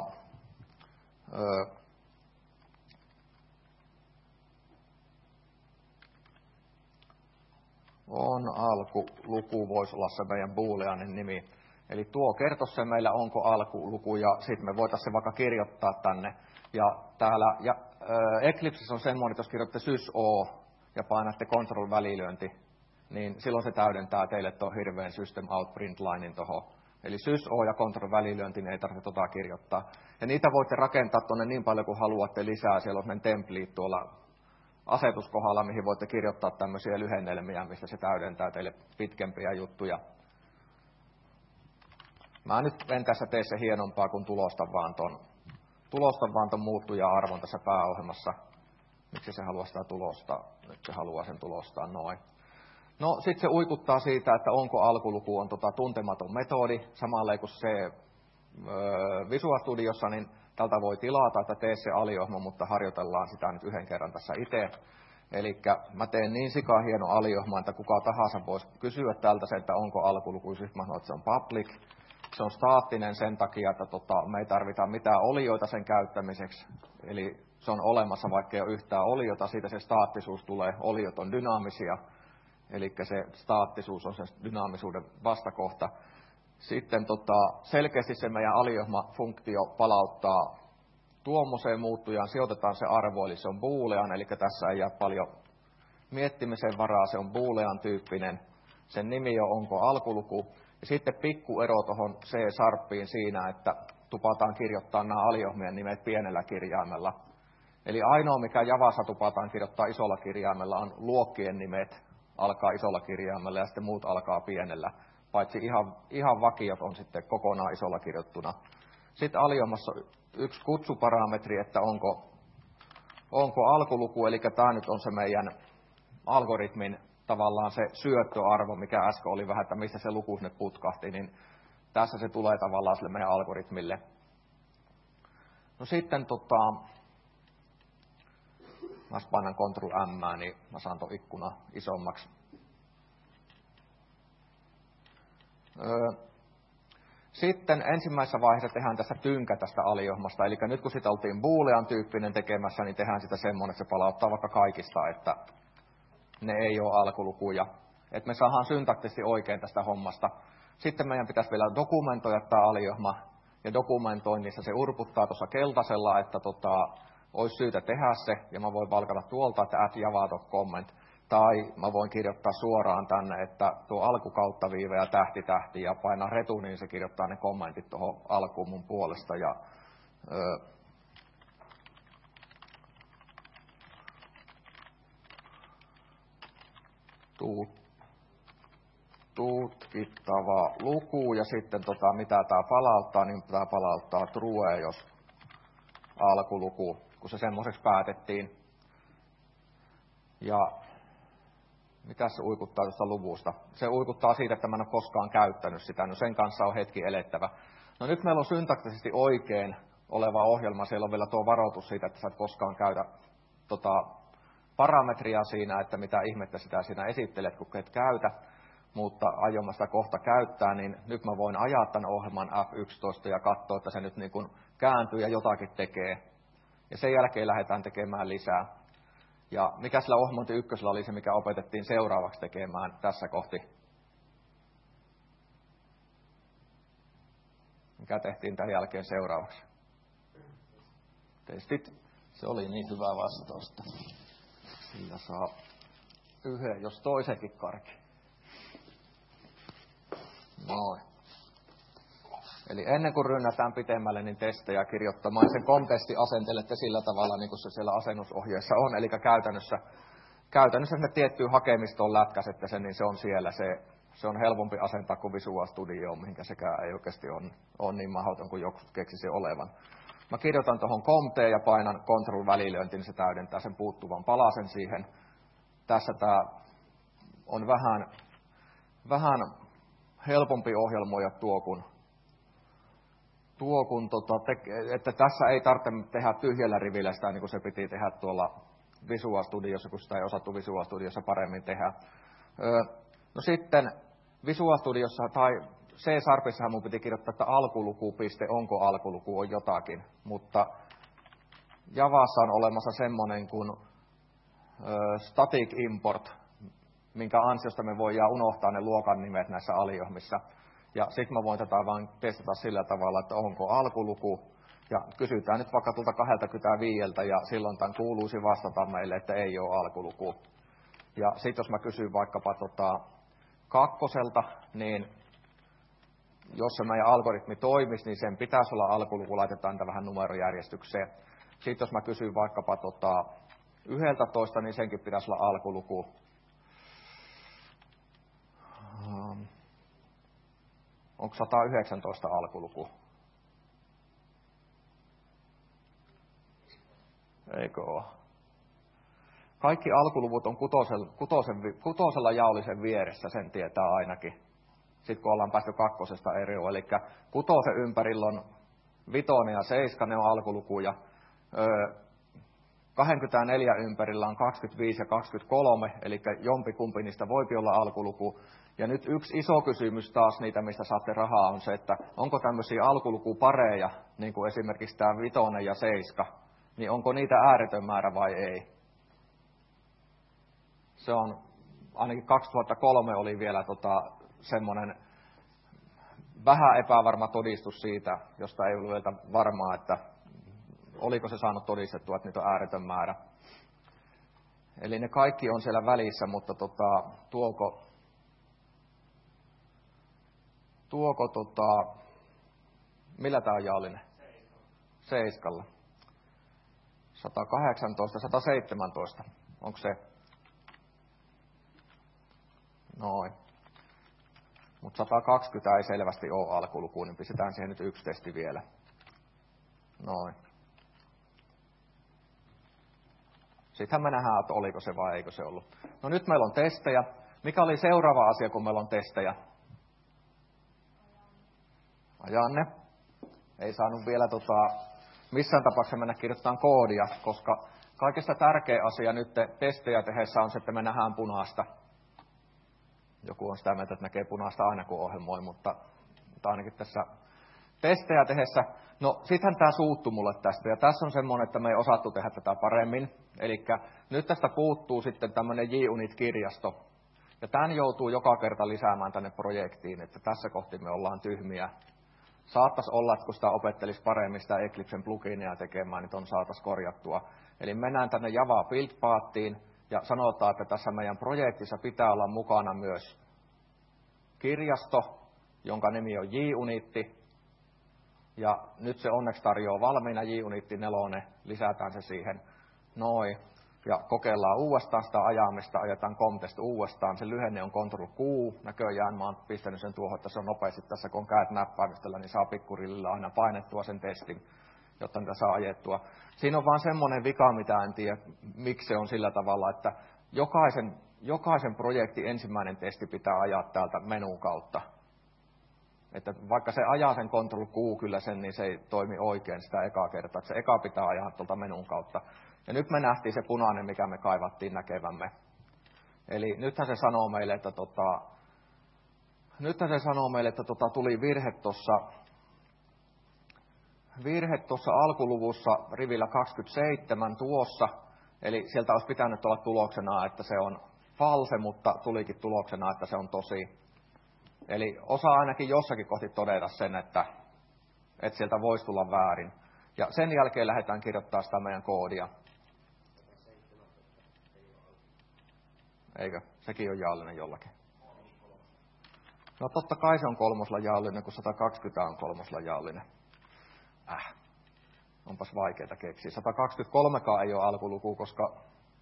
on alkuluku, voisi olla se meidän booleanin nimi. Eli tuo kertoisi se meillä, onko alkuluku, ja sitten me voitaisiin se vaikka kirjoittaa tänne. Ja täällä Eclipsessä on semmoinen, että jos kirjoitte sys-o ja painatte control-välilyönti, niin silloin se täydentää teille tuon hirveän system out print linein tuohon. Eli sys-o ja control-välilyönti, niin ei tarvitse kirjoittaa. Ja niitä voitte rakentaa tuonne niin paljon kuin haluatte lisää. Siellä on template tuolla asetuskohdalla, mihin voitte kirjoittaa tämmöisiä lyhennelmiä, mistä se täydentää teille pitkempiä juttuja. Mä nyt en tässä tee se hienompaa kuin tulostan vaan ton muuttuja-arvon tässä pääohjelmassa. Miksi se haluaa sitä tulostaa? Nyt se haluaa sen tulostaa noin. No sitten se uikuttaa siitä, että onko alkuluku on tuntematon metodi. Samalla kuin se Visual Studiossa, niin tältä voi tilata, että tee se aliohjelma, mutta harjoitellaan sitä nyt yhden kerran tässä itse. Eli mä teen niin hieno aliohjelma, että kuka tahansa voisi kysyä tältä se, että onko alkuluku. Siis mä sanon, että se on public. Se on staattinen sen takia, että me ei tarvita mitään olioita sen käyttämiseksi. Eli se on olemassa, vaikka ei ole yhtään oliota. Siitä se staattisuus tulee. Oliot on dynaamisia. Eli se staattisuus on sen dynaamisuuden vastakohta. Sitten selkeästi se meidän aliohjelmafunktio palauttaa tuommoiseen muuttujaan, sijoitetaan se arvo, eli se on boolean, eli tässä ei jää paljon miettimisen varaa, se on boolean tyyppinen. Sen nimi on onko alkuluku. Ja sitten pikku ero tuohon C-sharpiin siinä, että tupataan kirjoittaa nämä aliohjelmien nimet pienellä kirjaimella. Eli ainoa, mikä Javassa tupataan kirjoittaa isolla kirjaimella, on luokkien nimet, alkaa isolla kirjaimella ja sitten muut alkaa pienellä. Paitsi ihan vakiot on sitten kokonaan isolla kirjoittuna. Sitten aliohjelmassa yksi kutsuparametri, että onko alkuluku, eli tämä nyt on se meidän algoritmin tavallaan se syöttöarvo, mikä äsken oli vähän, että mistä se luku sinne putkahti, niin tässä se tulee tavallaan sille meidän algoritmille. No sitten mä painan Ctrl M, niin mä saan tuon ikkuna isommaksi. Sitten ensimmäisessä vaiheessa tehdään tässä tynkä tästä aliohjelmasta, eli nyt kun sitä oltiin boolean tyyppinen tekemässä, niin tehdään sitä semmoinen, että se palauttaa vaikka kaikista, että ne ei ole alkulukuja. Että me saadaan syntaktisesti oikein tästä hommasta. Sitten meidän pitäisi vielä dokumentoida tämä aliohjelma, ja dokumentoinnissa se urputtaa tuossa keltaisella, että olisi syytä tehdä se, ja mä voin valkata tuolta, että @java.comment. Tai mä voin kirjoittaa suoraan tänne, että tuo alkukautta viive ja tähti ja painaa retu, niin se kirjoittaa ne kommentit tuohon alkuun mun puolesta. Ja, tutkittava luku ja sitten mitä tämä palauttaa, niin tämä palauttaa true, jos alkuluku, kun se semmoiseksi päätettiin. Ja mitä se uikuttaa tuosta luvusta? Se uikuttaa siitä, että mä en ole koskaan käyttänyt sitä. No sen kanssa on hetki elettävä. No nyt meillä on syntaktisesti oikein oleva ohjelma. Siellä on vielä tuo varoitus siitä, että sä et koskaan käytä parametria siinä, että mitä ihmettä sitä siinä esittelet, kun et käytä. Mutta aion sitä kohta käyttää, niin nyt mä voin ajaa tämän ohjelman F11 ja katsoa, että se nyt niin kuin kääntyy ja jotakin tekee. Ja sen jälkeen lähdetään tekemään lisää. Ja mikä sillä ohjelmointi ykkösellä oli se, mikä opetettiin seuraavaksi tekemään tässä kohti? Mikä tehtiin tämän jälkeen seuraavaksi? Testit. Se oli niin hyvä vastaus. Sillä saa yhden, jos toisenkin karki. Noin. Eli ennen kuin rynnätään pitemmälle, niin testejä kirjoittamaan. Sen kontesti asentelette sillä tavalla, niin kuin se siellä asennusohjeessa on. Eli käytännössä sinne tiettyyn hakemistoon lätkäsette sen, niin se on siellä. Se on helpompi asentaa kuin Visual Studio, mihinkä sekään ei oikeasti ole niin mahdoton kuin joku keksisi olevan. Mä kirjoitan tuohon komteen ja painan Ctrl-välilöinti, niin se täydentää sen puuttuvan palasen siihen. Tässä tämä on vähän helpompi ohjelmoida että tässä ei tarvitse tehdä tyhjällä rivillä sitä, niin kuin se piti tehdä tuolla Visual Studiossa, kun sitä ei osattu Visual Studiossa paremmin tehdä. No sitten Visual Studiossa tai C-sharpissahan mun piti kirjoittaa, että alkuluku.piste, onko alkuluku on jotakin, mutta Javassa on olemassa semmoinen kuin static import, minkä ansiosta me voidaan unohtaa ne luokan nimet näissä aliohjelmissa. Ja sitten mä voin tätä vain testata sillä tavalla, että onko alkuluku. Ja kysytään nyt vaikka tuolta 25 ja silloin tämän kuuluisi vastata meille, että ei ole alkuluku. Ja sitten jos mä kysyn vaikkapa kakkoselta, niin jos se meidän algoritmi toimisi, niin sen pitäisi olla alkuluku, laitetaan tätä vähän numerojärjestykseen. Sitten jos mä kysyn vaikkapa 11, niin senkin pitäisi olla alkuluku. Onko 119 alkuluku? Eikö ole? Kaikki alkuluvut on kutosella jaollisen vieressä, sen tietää ainakin. Sitten kun ollaan päästy kakkosesta eroon, eli kutosen ympärillä on 5 ja 7, ne on alkulukuja. 24 ympärillä on 25 ja 23, eli jompikumpi niistä voi olla alkuluku. Ja nyt yksi iso kysymys taas niitä, mistä saatte rahaa, on se, että onko tämmöisiä alkulukupareja, niin kuin esimerkiksi tämä 5 ja 7, niin onko niitä ääretön määrä vai ei? Se on, ainakin 2003 oli vielä semmoinen vähän epävarma todistus siitä, josta ei ollut vielä varmaa, että oliko se saanut todistettua, että niitä on ääretön määrä. Eli ne kaikki on siellä välissä, mutta millä tämä on jaollinen? 7. 118, 117. Onko se? Noin. Mutta 120 ei selvästi ole alkuluku, niin pistetään siihen nyt yksi testi vielä. Noin. Sittenhän me nähdään, että oliko se vai eikö se ollut. No nyt meillä on testejä. Mikä oli seuraava asia, kun meillä on testejä? Ajanne. Ei saanut vielä missään tapauksessa mennä kirjoittamaan koodia, koska kaikesta tärkeä asia nyt testejä tehdessä on se, että me nähdään punaista. Joku on sitä mieltä, että näkee punaista aina kun ohjelmoi, mutta ainakin tässä testejä tehdessä. No sittenhän tämä suuttui mulle tästä, ja tässä on semmoinen, että me ei osattu tehdä tätä paremmin. Eli nyt tästä puuttuu sitten tämmöinen JUnit-kirjasto. Ja tämän joutuu joka kerta lisäämään tänne projektiin, että tässä kohti me ollaan tyhmiä. Saattaisi olla, että kun sitä opettelisi paremmin sitä Eclipsen pluginia tekemään, niin ton saataisiin korjattua. Eli mennään tänne Java Build-paattiin ja sanotaan, että tässä meidän projektissa pitää olla mukana myös kirjasto, jonka nimi on JUnit. Ja nyt se onneksi tarjoaa valmiina JUnit 4, lisätään se siihen noin. Ja kokeillaan uudestaan sitä ajamista, ajetaan Comtest uudestaan. Se lyhenne on Ctrl-Q. Näköjään mä oon pistänyt sen tuohon, että se on nopeasti tässä, kun on käät näppäimistöllä, niin saa pikkurillillä aina painettua sen testin, jotta niitä saa ajettua. Siinä on vaan semmoinen vika, mitä en tiedä, miksi se on sillä tavalla, että jokaisen projektin ensimmäinen testi pitää ajaa täältä menun kautta. Että vaikka se ajaa sen Ctrl-Q kyllä sen, niin se ei toimi oikein sitä ekaa kertaa. Se eka pitää ajaa tuolta menun kautta. Ja nyt me nähtiin se punainen, mikä me kaivattiin näkevämme. Eli nythän se sanoo meille, että tuli virhe tuossa alkuluvussa rivillä 27 tuossa. Eli sieltä olisi pitänyt olla tuloksena, että se on false, mutta tulikin tuloksena, että se on tosi. Eli osaa ainakin jossakin kohti todeta sen, että sieltä voisi tulla väärin. Ja sen jälkeen lähdetään kirjoittamaan sitä meidän koodia. Eikö? Sekin on jaallinen jollakin. No totta kai se on 3 jaallinen, kun 120 on 3 jaallinen. Onpas vaikeaa keksiä. 123 ei ole alkuluku, koska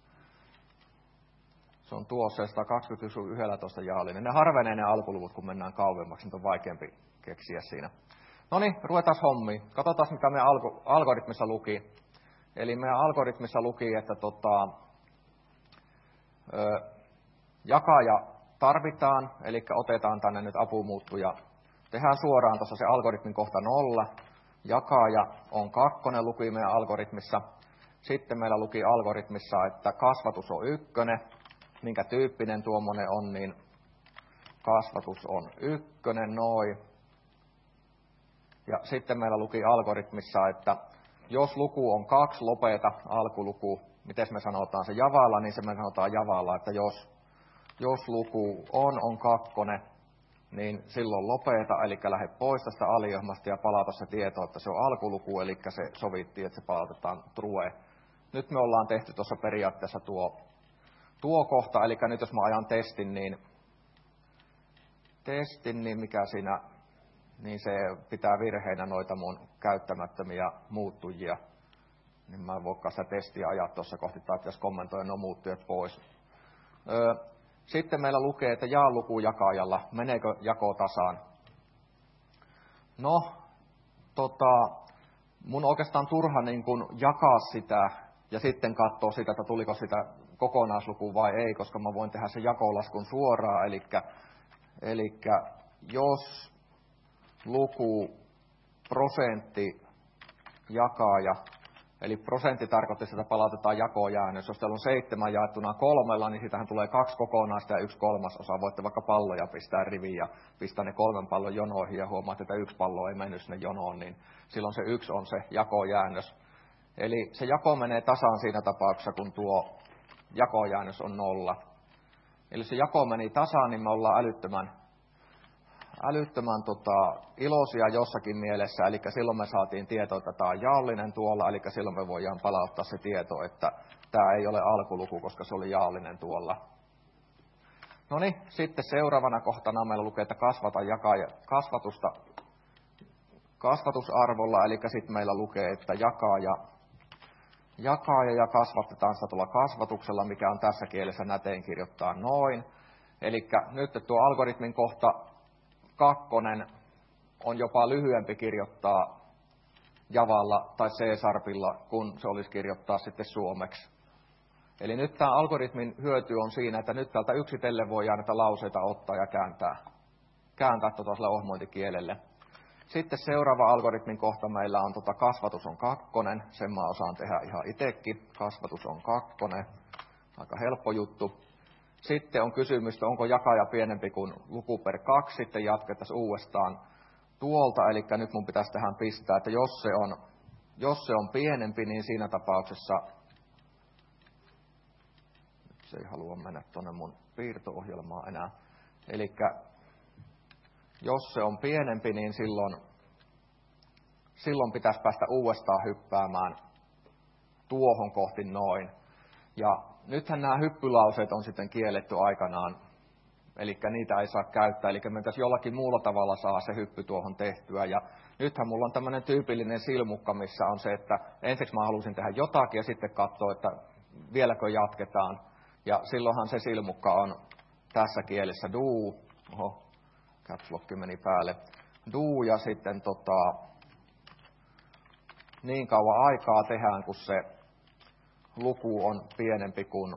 se on tuossa ja 121 on 11 jaallinen. Ne harvenee ne alkuluvut, kun mennään kauemmaksi, niin on vaikeampi keksiä siinä. No niin, ruvetaan hommiin. Katsotaan, mitä meidän algoritmissa luki. Eli meidän algoritmissa luki, että jakaja tarvitaan, eli otetaan tänne nyt apumuuttuja. Tehdään suoraan tuossa se algoritmin kohta 0. Jakaja on 2, luki meidän algoritmissa. Sitten meillä luki algoritmissa, että kasvatus on 1. Minkä tyyppinen tuommoinen on, niin kasvatus on 1, noin. Ja sitten meillä luki algoritmissa, että jos luku on 2, lopeta alkuluku. Miten me sanotaan se Javalla, niin se me sanotaan Javalla, että jos luku on 2, niin silloin lopeta, eli lähde pois tästä aliohmasta ja palata se tieto, että se on alkuluku, eli se sovittiin, että se palautetaan true. Nyt me ollaan tehty tuossa periaatteessa tuo kohta, eli nyt jos mä ajan testin, niin mikä siinä, niin se pitää virheinä noita mun käyttämättömiä muuttujia. Niin mä en voikaan sitä testiä ajaa tuossa kohti, tai pitäisi kommentoida nuo muuttujat pois. Sitten meillä lukee, että jaa luku jakajalla, meneekö jako tasaan? No, mun oikeastaan turha niin kun jakaa sitä ja sitten katsoa sitä, että tuliko sitä kokonaislukua vai ei, koska mä voin tehdä sen jakolaskun suoraan. Eli jos luku prosentti jakaja, Eli prosentti tarkoitti, että palautetaan jakojäännös. Jos teillä on 7 jaettuna 3, niin siitähän tulee 2 kokonaista ja 1/3. Voitte vaikka palloja pistää riviin ja pistää ne 3 pallon jonoihin ja huomaatte, että 1 pallo ei mennyt sinne jonoon, niin silloin se 1 on se jakojäännös. Eli se jako menee tasaan siinä tapauksessa, kun tuo jakojäännös on 0. Eli se jako meni tasaan, niin me ollaan älyttömän iloisia jossakin mielessä, eli silloin me saatiin tietoa, että tämä on jaollinen tuolla, eli silloin me voidaan palauttaa se tieto, että tämä ei ole alkuluku, koska se oli jaollinen tuolla. No niin, sitten seuraavana kohtana meillä lukee, että kasvata kasvatusta kasvatusarvolla, eli sitten meillä lukee, että jakaa ja kasvatetaan sitä tuolla kasvatuksella, mikä on tässä kielessä nätein kirjoittaa noin. Eli nyt tuo algoritmin kohta 2 on jopa lyhyempi kirjoittaa Javalla tai C-sharpilla, kun se olisi kirjoittaa sitten suomeksi. Eli nyt tämä algoritmin hyöty on siinä, että nyt täältä yksitellen voidaan näitä lauseita ottaa ja kääntää sille ohjelmointikielelle. Sitten seuraava algoritmin kohta meillä on kasvatus on 2, sen mä osaan tehdä ihan itsekin. Kasvatus on 2, aika helppo juttu. Sitten on kysymys, että onko jakaja pienempi kuin luku per 2, sitten jatkettaisiin uudestaan tuolta, eli nyt mun pitäisi tähän pistää, että jos se on pienempi, niin siinä tapauksessa, nyt se ei halua mennä tuonne mun piirto-ohjelmaan enää, eli jos se on pienempi, niin silloin pitäisi päästä uudestaan hyppäämään tuohon kohti noin. Ja nythän nämä hyppylauseet on sitten kielletty aikanaan, eli niitä ei saa käyttää, eli me pitäisi jollakin muulla tavalla saa se hyppy tuohon tehtyä. Ja nythän mulla on tämmöinen tyypillinen silmukka, missä on se, että ensiksi mä halusin tehdä jotakin ja sitten katsoa, että vieläkö jatketaan. Ja silloinhan se silmukka on tässä kielessä do, caps lock meni päälle, do ja sitten niin kauan aikaa tehdään, kun se luku on pienempi kuin,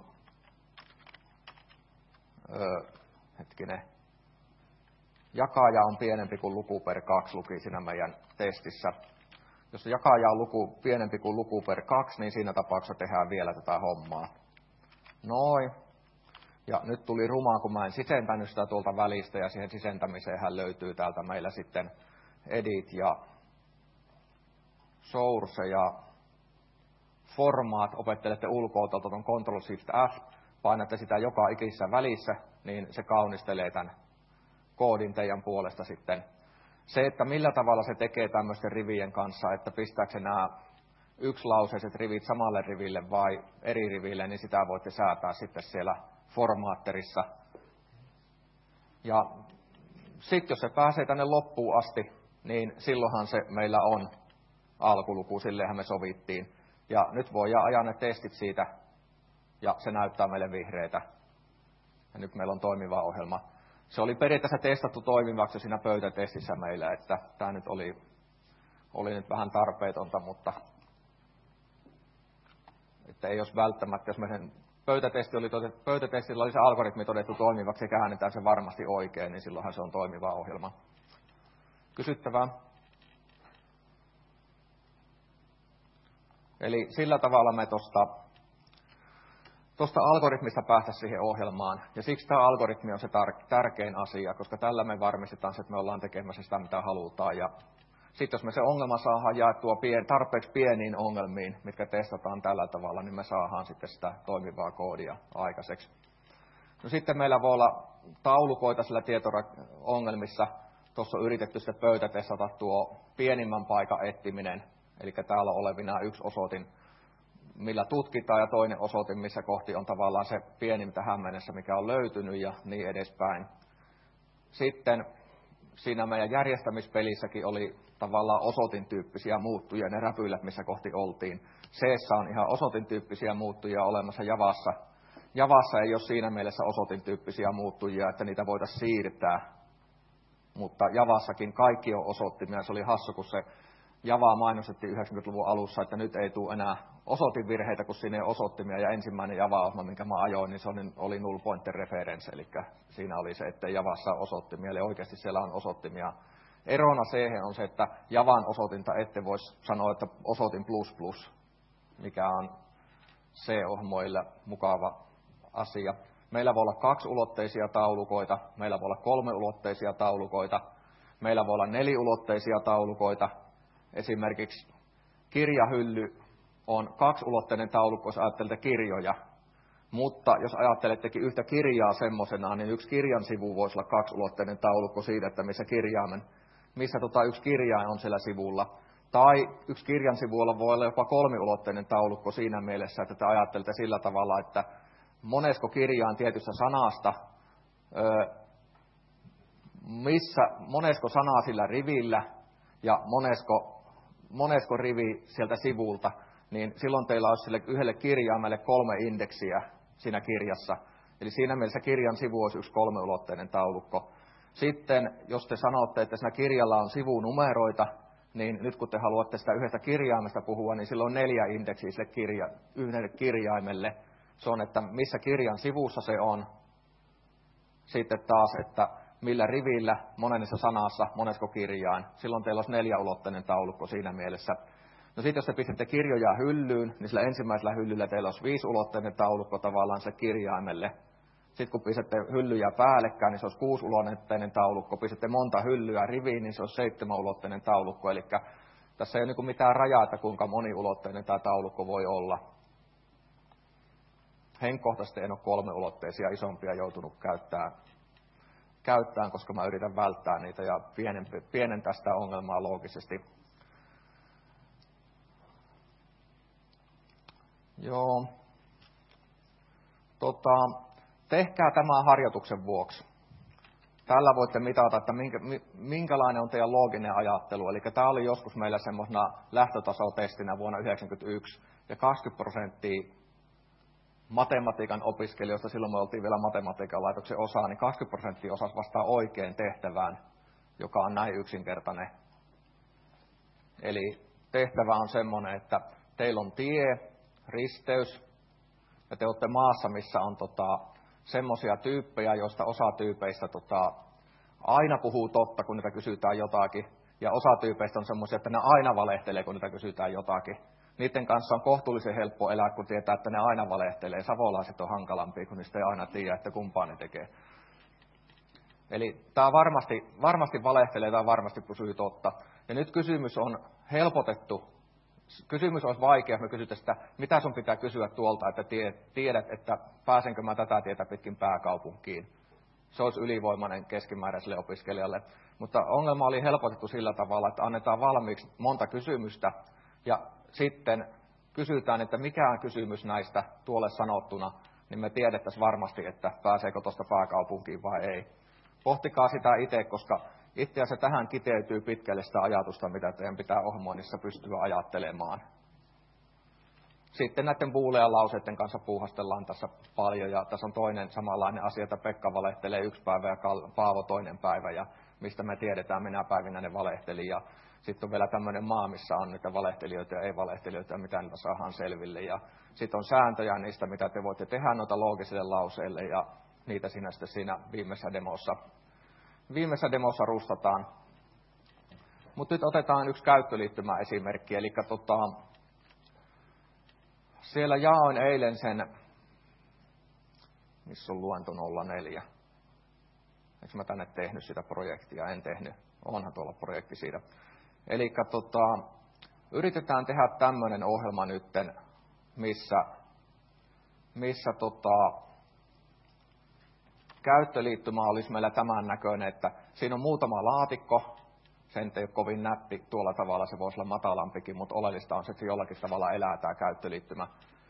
jakaja on pienempi kuin luku per 2, luki siinä meidän testissä. Jos jakaja on pienempi kuin luku per 2, niin siinä tapauksessa tehdään vielä tätä hommaa. Noin. Ja nyt tuli rumaa, kun mä en sisentänyt sitä tuolta välistä, ja siihen sisentämiseenhän löytyy täältä meillä sitten edit ja source ja formaat. Opettelette ulkoa tuon Ctrl-Shift-F, painatte sitä joka ikisessä välissä, niin se kaunistelee tämän koodin teidän puolesta sitten. Se, että millä tavalla se tekee tämmöisten rivien kanssa, että pistääkö se nämä yksilauseiset rivit samalle riville vai eri riville, niin sitä voitte säätää sitten siellä formaatterissa. Ja sitten jos se pääsee tänne loppuun asti, niin silloinhan se meillä on alkuluku, silleenhän me sovittiin. Ja nyt voidaan ajaa ne testit siitä, ja se näyttää meille vihreitä. Ja nyt meillä on toimiva ohjelma. Se oli periaatteessa testattu toimivaksi siinä pöytätestissä meillä, että tämä nyt oli nyt vähän tarpeetonta, mutta että ei olisi välttämättä, jos me sen pöytätestillä oli se algoritmi todettu toimivaksi ja käännetään se varmasti oikein, niin silloinhan se on toimiva ohjelma. Kysyttävää? Eli sillä tavalla me tuosta algoritmista päästä siihen ohjelmaan. Ja siksi tämä algoritmi on se tärkein asia, koska tällä me varmistetaan se, että me ollaan tekemässä sitä, mitä halutaan. Ja sitten jos me se ongelma saadaan jaettua tarpeeksi pieniin ongelmiin, mitkä testataan tällä tavalla, niin me saadaan sitten sitä toimivaa koodia aikaiseksi. No sitten meillä voi olla taulukoita sillä ongelmissa. Tuossa on yritetty sitten pöytätestata tuo pienimmän paikan etsiminen. Eli täällä on olevina yksi osoitin, millä tutkitaan, ja toinen osoitin, missä kohti on tavallaan se pienin tähän mennessä, mikä on löytynyt, ja niin edespäin. Sitten siinä meidän järjestämispelissäkin oli tavallaan osoitin tyyppisiä muuttujia, ne räpylät, missä kohti oltiin. C:ssä on ihan osoitin tyyppisiä muuttujia olemassa Javassa. Javassa ei ole siinä mielessä osoitin tyyppisiä muuttujia, että niitä voitaisiin siirtää. Mutta Javassakin kaikki on osoittimia. Se oli hassu, kun se Javaa mainostettiin 90-luvun alussa, että nyt ei tule enää osoitinvirheitä, kun siinä ei ole osoittimia. Ja ensimmäinen Java-ohjelma, minkä mä ajoin, niin se oli null pointer reference, eli siinä oli se, että Javassa on osoittimia, eli oikeasti siellä on osoittimia. Erona siihen on se, että Javan osoitinta ette voisi sanoa, että osoitin plus plus, mikä on C-ohjelmoille mukava asia. Meillä voi olla 2-ulotteisia taulukoita, meillä voi olla 3-ulotteisia taulukoita, meillä voi olla 4-ulotteisia taulukoita. Esimerkiksi kirjahylly on 2-ulotteinen taulukko, jos ajattelette kirjoja. Mutta jos ajattelettekin yhtä kirjaa semmoisenaan, niin yksi kirjan sivu voisi olla 2-ulotteinen taulukko siitä, että missä yksi kirjain on siellä sivulla. Tai yksi kirjan sivulla voi olla jopa 3-ulotteinen taulukko siinä mielessä, että te ajattelette sillä tavalla, että monesko kirjaan tietystä sanasta, monesko sanaa sillä rivillä ja monesko rivi sieltä sivulta, niin silloin teillä olisi sille yhdelle kirjaimelle 3 indeksiä siinä kirjassa. Eli siinä mielessä kirjan sivu olisi yksi 3-ulotteinen taulukko. Sitten, jos te sanotte, että siinä kirjalla on sivunumeroita, niin nyt kun te haluatte sitä yhdestä kirjaimesta puhua, niin silloin on 4 indeksiä sille yhdelle kirjaimelle. Se on, että missä kirjan sivussa se on. Sitten taas, että millä rivillä, monessa sanassa, monesko kirjain. Silloin teillä olisi 4-ulotteinen taulukko siinä mielessä. No sitten jos te pistätte kirjoja hyllyyn, niin sillä ensimmäisellä hyllyllä teillä olisi 5-ulotteinen taulukko tavallaan sille kirjaimelle. Sitten kun pistätte hyllyjä päällekkäin, niin se olisi 6-ulotteinen taulukko. Pistätte monta hyllyä riviin, niin se olisi 7-ulotteinen taulukko. Eli tässä ei ole niin mitään rajaa, että kuinka moniulotteinen tämä taulukko voi olla. Henkkohtaisesti en ole 3-ulotteisia isompia joutunut käyttämään, koska mä yritän välttää niitä ja pienentää sitä ongelmaa loogisesti. Joo. Tehkää tämä harjoituksen vuoksi. Tällä voitte mitata, että minkälainen on teidän looginen ajattelu. Eli tämä oli joskus meillä semmoisena lähtötasotestinä vuonna 1991, ja 20% matematiikan opiskelijoista, silloin me oltiin vielä matematiikan laitoksen osaa, niin 20% osasi vastaa oikein tehtävään, joka on näin yksinkertainen. Eli tehtävä on semmoinen, että teillä on tie, risteys, ja te olette maassa, missä on semmoisia tyyppejä, joista osa tyypeistä aina puhuu totta, kun niitä kysytään jotakin, ja osa tyypeistä on semmoisia, että ne aina valehtelee, kun niitä kysytään jotakin. Niiden kanssa on kohtuullisen helppo elää, kun tietää, että ne aina valehtelee. Savolaiset on hankalampia, kun niistä ei aina tiedä, että kumpaa ne tekee. Eli tämä varmasti valehtelee, tämä varmasti pysyy totta. Ja nyt kysymys on helpotettu. Kysymys olisi vaikea, jos me kysytään sitä, mitä sun pitää kysyä tuolta, että tiedät, että pääsenkö mä tätä tietä pitkin pääkaupunkiin. Se olisi ylivoimainen keskimääräiselle opiskelijalle. Mutta ongelma oli helpotettu sillä tavalla, että annetaan valmiiksi monta kysymystä, ja sitten kysytään, että mikä on kysymys näistä tuolle sanottuna, niin me tiedettäisiin varmasti, että pääseekö tuosta pääkaupunkiin vai ei. Pohtikaa sitä itse, koska itse asiassa tähän kiteytyy pitkälle sitä ajatusta, mitä teidän pitää ohjelmoinnissa pystyä ajattelemaan. Sitten näiden boolean lauseiden kanssa puuhastellaan tässä paljon, ja tässä on toinen samanlainen asia, että Pekka valehtelee 1 päivä ja Paavo 2 päivä, ja mistä me tiedetään, minä päivinä ne valehteli. Ja sitten on vielä tämmöinen maa, missä on niitä valehtelijoita ja ei-valehtelijoita, ja mitä niitä saadaan selville. Ja sitten on sääntöjä niistä, mitä te voitte tehdä noita loogisille lauseille, ja niitä siinä viimeisessä demossa rustataan. Mutta nyt otetaan yksi käyttöliittymäesimerkki, eli siellä jaoin eilen sen, missä on luento 04. Eikö mä tänne tehnyt sitä projektia? En tehnyt. Onhan tuolla projekti siitä. Eli yritetään tehdä tämmöinen ohjelma nytten, missä käyttöliittymä olisi meillä tämän näköinen, että siinä on muutama laatikko. Se ei ole kovin nätti tuolla tavalla, se voisi olla matalampikin, mutta oleellista on se, että se jollakin tavalla elää tämä käyttöliittymä.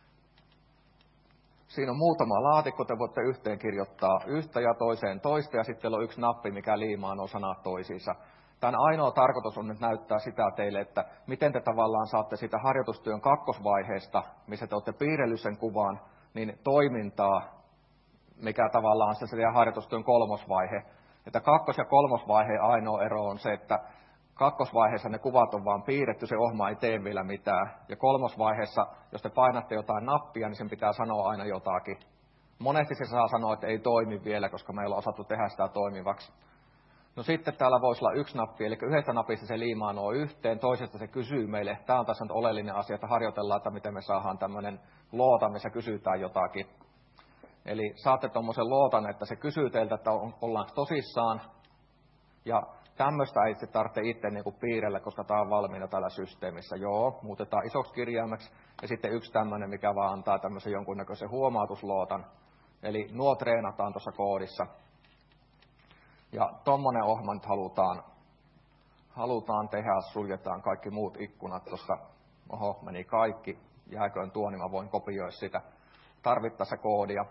Siinä on muutama laatikko, te voitte yhteen kirjoittaa yhtä ja toiseen toista, ja sitten on yksi nappi, mikä liimaa nuo sanat toisiinsa. Tämän ainoa tarkoitus on nyt näyttää sitä teille, että miten te tavallaan saatte sitä harjoitustyön kakkosvaiheesta, missä te olette piirrellyt sen kuvan, niin toimintaa, mikä tavallaan on se harjoitustyön 3. vaihe. Että 2. ja 3. vaiheen ainoa ero on se, että 2. vaiheessa ne kuvat on vaan piirretty, se ohjelma ei tee vielä mitään. Ja 3. vaiheessa, jos te painatte jotain nappia, niin sen pitää sanoa aina jotakin. Monesti se saa sanoa, että ei toimi vielä, koska me ei ole osattu tehdä sitä toimivaksi. No sitten täällä voisi olla yksi nappi, eli yhdestä napista se liimaa nuo yhteen, toisesta se kysyy meille. Tämä on tässä nyt oleellinen asia, että harjoitellaan, että miten me saadaan tämmöinen loota, missä kysytään jotakin. Eli saatte tuommoisen lootan, että se kysyy teiltä, että ollaanko tosissaan. Ja tämmöistä ei sitten tarvitse itse niin kuin piirrellä, koska tämä on valmiina täällä systeemissä. Joo, muutetaan isoksi kirjaimeksi. Ja sitten yksi tämmöinen, mikä vaan antaa tämmöisen jonkunnäköisen huomautuslootan. Eli nuo treenataan tuossa koodissa. Ja tuommoinen ohjelma nyt halutaan tehdä, suljetaan kaikki muut ikkunat tuossa. Oho, meni kaikki. Jääköön tuo, niin mä voin kopioida sitä tarvittaessa koodia.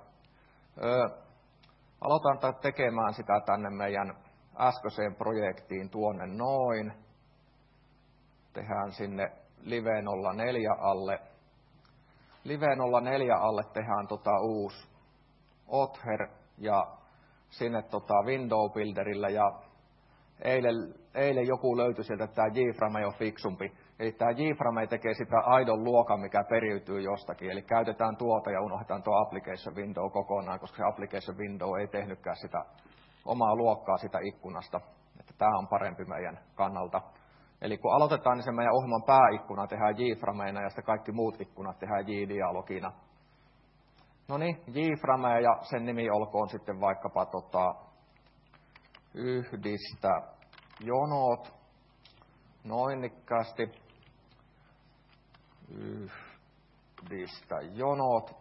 Aloitetaan tekemään sitä tänne meidän äskeiseen projektiin tuonne noin. Tehdään sinne Live 04 alle. Live 04 alle tehdään uusi Other ja sinne Window Builderille ja eilen joku löytyi sieltä, että tämä JFrame on fiksumpi. Eli tämä JFrame tekee sitä aidon luokan, mikä periytyy jostakin. Eli käytetään tuota ja unohdetaan tuo Application Window kokonaan, koska se Application Window ei tehnytkään sitä omaa luokkaa sitä ikkunasta. Että tämä on parempi meidän kannalta. Eli kun aloitetaan, niin se meidän ohjelman pääikkuna tehdään JFrameina ja sitten kaikki muut ikkunat tehdään JDialogina. No niin, JFrame ja sen nimi olkoon sitten vaikkapa yhdistä jonot. Noinikkaasti. Yhdistä jonot.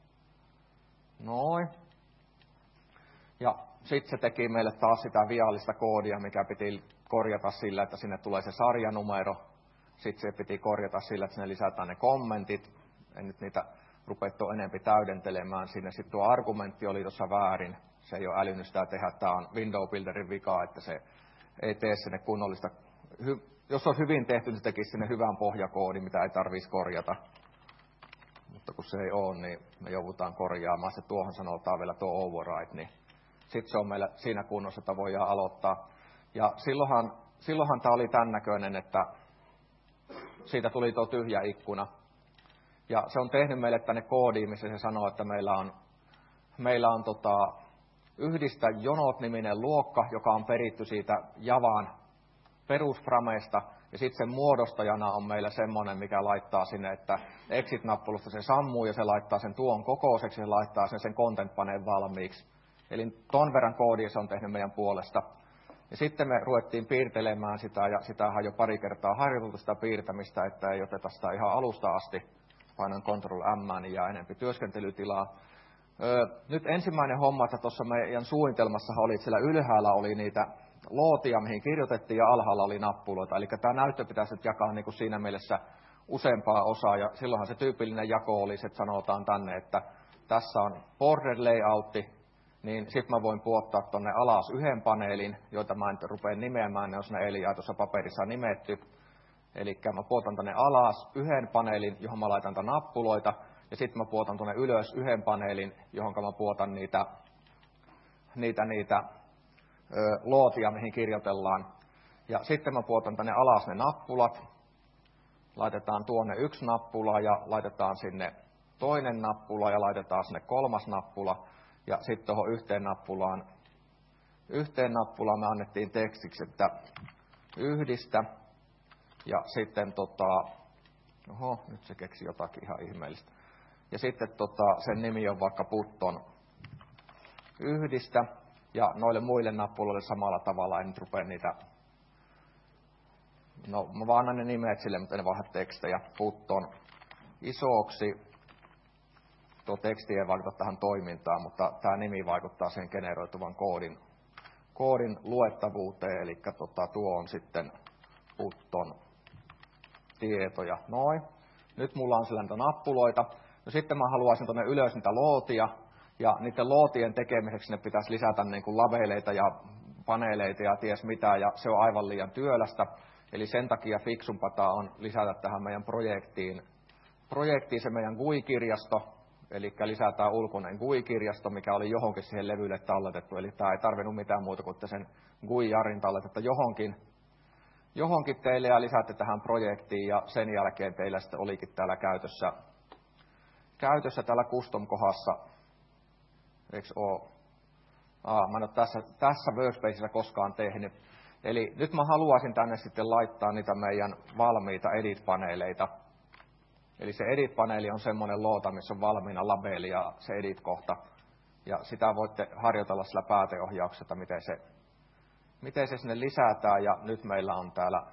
Noin. Ja sitten se teki meille taas sitä viallista koodia, mikä piti korjata sillä, että sinne tulee se sarjanumero. Sitten se piti korjata sillä, että sinne lisätään ne kommentit. En nyt niitä rupea enempi täydentelemään sinne. Sitten tuo argumentti oli tuossa väärin. Se ei ole älynyt sitä tehdä. Tämä on Window Builderin vika, että se ei tee sinne kunnollista. Jos olisi hyvin tehty, niin se tekisi sinne hyvän pohjakoodin, mitä ei tarvitsisi korjata. Mutta kun se ei ole, niin me joudutaan korjaamaan. Se tuohon sanotaan vielä tuo override, niin sitten se on meillä siinä kunnossa, että voidaan aloittaa. Ja silloinhan tämä oli tämän näköinen, että siitä tuli tuo tyhjä ikkuna. Ja se on tehnyt meille tänne koodiin, missä se sanoo, että meillä on yhdistä jonot-niminen luokka, joka on peritty siitä Javan perusframeista. Ja sitten sen muodostajana on meillä semmoinen, mikä laittaa sinne, että exit-nappulasta se sammuu ja se laittaa sen tuon kokoiseksi ja se laittaa sen content-paneen valmiiksi. Eli ton verran koodia se on tehnyt meidän puolesta. Ja sitten me ruvettiin piirtelemään sitä ja sitähän on jo pari kertaa harjoiteltu sitä piirtämistä, että ei oteta sitä ihan alusta asti. Painan Ctrl-M, niin jää enempi työskentelytilaa. Nyt ensimmäinen homma, että tuossa meidän suunnitelmassa oli, että siellä ylhäällä oli niitä lootia, mihin kirjoitettiin, ja alhaalla oli nappuloita. Eli tämä näyttö pitäisi nyt jakaa niin kuin siinä mielessä useampaa osaa, ja silloinhan se tyypillinen jako oli, että sanotaan tänne, että tässä on border layoutti, niin sitten mä voin puottaa tuonne alas yhden paneelin, joita mä en rupea nimeämään, ne on siinä Elia tuossa paperissa nimetty. Eli mä puotan tänne alas yhden paneelin, johon mä laitan nappuloita, ja sitten mä puotan tuonne ylös yhden paneelin, johon mä puotan niitä lootia, mihin kirjoitellaan. Ja sitten mä puotan tänne alas ne nappulat, laitetaan tuonne yksi nappula ja laitetaan sinne toinen nappula ja laitetaan sinne kolmas nappula. Ja sitten tuohon yhteen nappulaan me annettiin tekstiksi, että yhdistä. Ja sitten nyt se keksi jotakin ihan ihmeellistä. Ja sitten sen nimi on vaikka Putton yhdistä. Ja noille muille nappuloille samalla tavalla, en nyt rupea niitä, no mä vaan annan ne nimet sille, mutta en vaihda tekstejä. Putton isoksi. Tuo teksti ei vaikuta tähän toimintaan, mutta tämä nimi vaikuttaa siihen generoituvan koodin luettavuuteen. Eli tuo on sitten Putton tietoja. Noin. Nyt mulla on sillä niitä nappuloita. No sitten mä haluaisin tuonne ylös niitä lootia. Ja niiden lootien tekemiseksi ne pitäisi lisätä niin kuin laveileita ja paneeleita ja ties mitä. Ja se on aivan liian työlästä. Eli sen takia fiksumpaa on lisätä tähän meidän projektiin se meidän GUI-kirjasto. Eli lisätään ulkoinen GUI-kirjasto, mikä oli johonkin siihen levylle talletettu. Eli tämä ei tarvinnut mitään muuta kuin sen GUI-jarin talletetta johonkin teille ja lisäätte tähän projektiin. Ja sen jälkeen teillä sitten olikin täällä käytössä täällä custom-kohdassa. Eikö ole? Mä en ole tässä workspacessa koskaan tehnyt. Eli nyt mä haluaisin tänne sitten laittaa niitä meidän valmiita edit-paneeleita. Eli se edit-paneeli on semmoinen loota, missä on valmiina labeli ja se edit-kohta. Ja sitä voitte harjoitella sillä pääteohjauksessa, että miten se sinne lisätään. Ja nyt meillä on täällä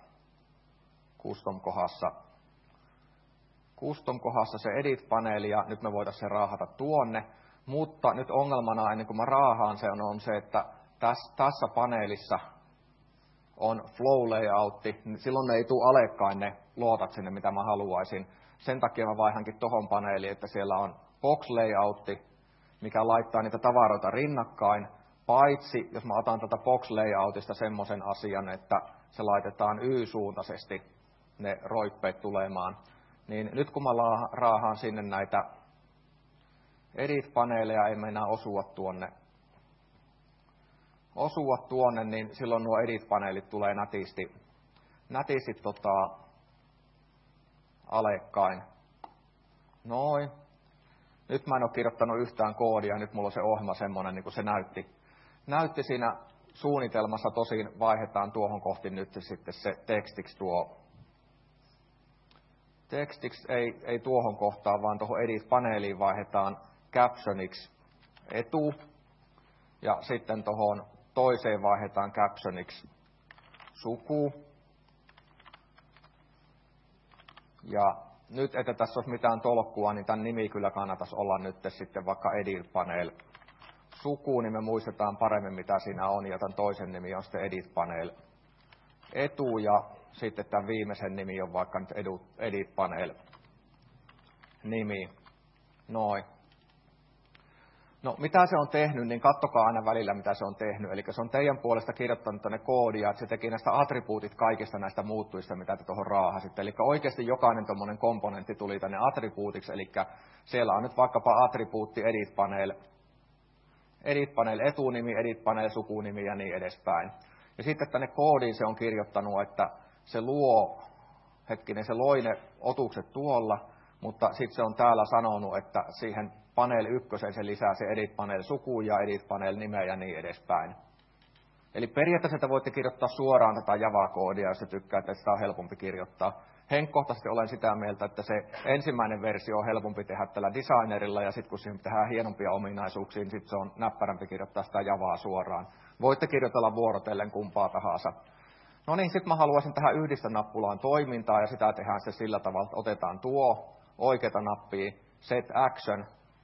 custom-kohdassa se edit-paneeli ja nyt me voitaisiin se raahata tuonne. Mutta nyt ongelmana ennen kuin mä raahaan se on se, että tässä paneelissa on flow layoutti, niin silloin ne ei tule alekkain ne lootat sinne, mitä mä haluaisin. Sen takia mä vaihankin tohon paneeliin, että siellä on box layoutti, mikä laittaa niitä tavaroita rinnakkain, paitsi jos mä otan tätä box layoutista semmoisen asian, että se laitetaan Y-suuntaisesti ne roippeet tulemaan. Niin nyt kun mä raahaan sinne näitä edit-paneeleja, ei meinaa osua tuonne, niin silloin nuo edit-paneelit tulee nätisti alekkain. Noin. Nyt mä en ole kirjoittanut yhtään koodia, nyt mulla on se ohjelma semmoinen, niin kuin se näytti siinä suunnitelmassa. Tosin vaihdetaan tuohon kohti nyt sitten se tekstiksi tuo. Tekstiksi ei tuohon kohtaan, vaan tuohon edit-paneeliin vaihdetaan captioniksi etu. Ja sitten tuohon toiseen vaihdetaan captioniksi suku. Ja nyt, että tässä olisi mitään tolkkua, niin tämän nimi kyllä kannattaisi olla nyt sitten vaikka edit panel suku, niin me muistetaan paremmin mitä siinä on. Ja tämän toisen nimi on sitten edit panel etu ja sitten tämän viimeisen nimi on vaikka nyt edit panel nimi. Noin. No mitä se on tehnyt, niin katsokaa aina välillä mitä se on tehnyt. Eli se on teidän puolesta kirjoittanut tänne koodia, että se teki näistä attribuutit kaikista näistä muuttujista, mitä te tuohon raahasitte. Eli oikeasti jokainen tuommoinen komponentti tuli tänne attribuutiksi, eli siellä on nyt vaikkapa attribuutti edit panel etunimi, edit panel sukunimi ja niin edespäin. Ja sitten tänne koodiin se on kirjoittanut, että se se loi ne otukset tuolla, mutta sitten se on täällä sanonut, että siihen panel 1 se lisää se edit panel suku ja edit panel nimeä ja niin edespäin. Eli periaatteessa te voitte kirjoittaa suoraan tätä Java-koodia, jos te tykkäätte, että sitä on helpompi kirjoittaa. Henkkohtaisesti olen sitä mieltä, että se ensimmäinen versio on helpompi tehdä tällä designerilla ja sitten kun siihen tehdään hienompia ominaisuuksia, niin sitten se on näppärämpi kirjoittaa sitä Javaa suoraan. Voitte kirjoitella vuorotellen kumpaa tahansa. No niin, sitten mä haluaisin tähän yhdistä nappulaan toimintaa ja sitä tehdään se sillä tavalla, että otetaan tuo oikeata nappia, set action,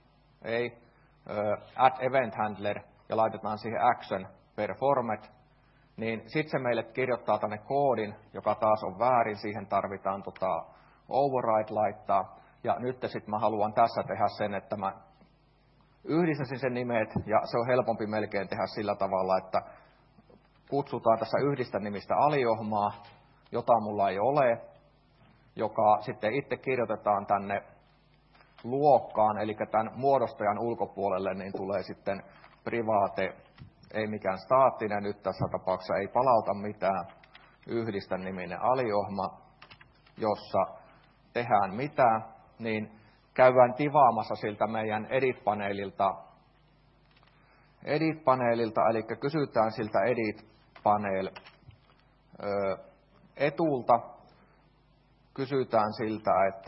add event handler ja laitetaan siihen action per format, niin sitten se meille kirjoittaa tänne koodin, joka taas on väärin, siihen tarvitaan override laittaa. Ja nyt sitten mä haluan tässä tehdä sen, että mä yhdistäisin sen nimet ja se on helpompi melkein tehdä sillä tavalla, että kutsutaan tässä yhdistä nimistä aliohmaa, jota mulla ei ole, joka sitten itse kirjoitetaan tänne luokkaan, eli tämän muodostajan ulkopuolelle niin tulee sitten private, ei mikään staattinen, nyt tässä tapauksessa ei palauta mitään, yhdistä niminen aliohma, jossa tehdään mitä, niin käydään tivaamassa siltä meidän edit-paneelilta, eli kysytään siltä edit-panel etulta, kysytään siltä, että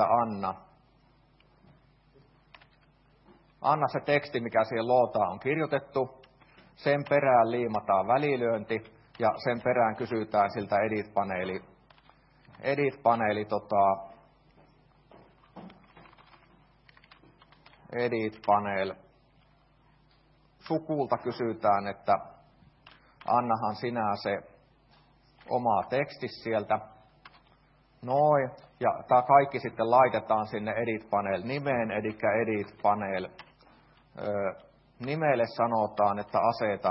anna se teksti, mikä siihen lootaan on kirjoitettu, sen perään liimataan välilyönti ja sen perään kysytään siltä edit-panel sukulta kysytään, että annahan sinä se oma teksti sieltä. Noin, ja tämä kaikki sitten laitetaan sinne edit panel nimeen, eli edit panel nimelle sanotaan, että aseta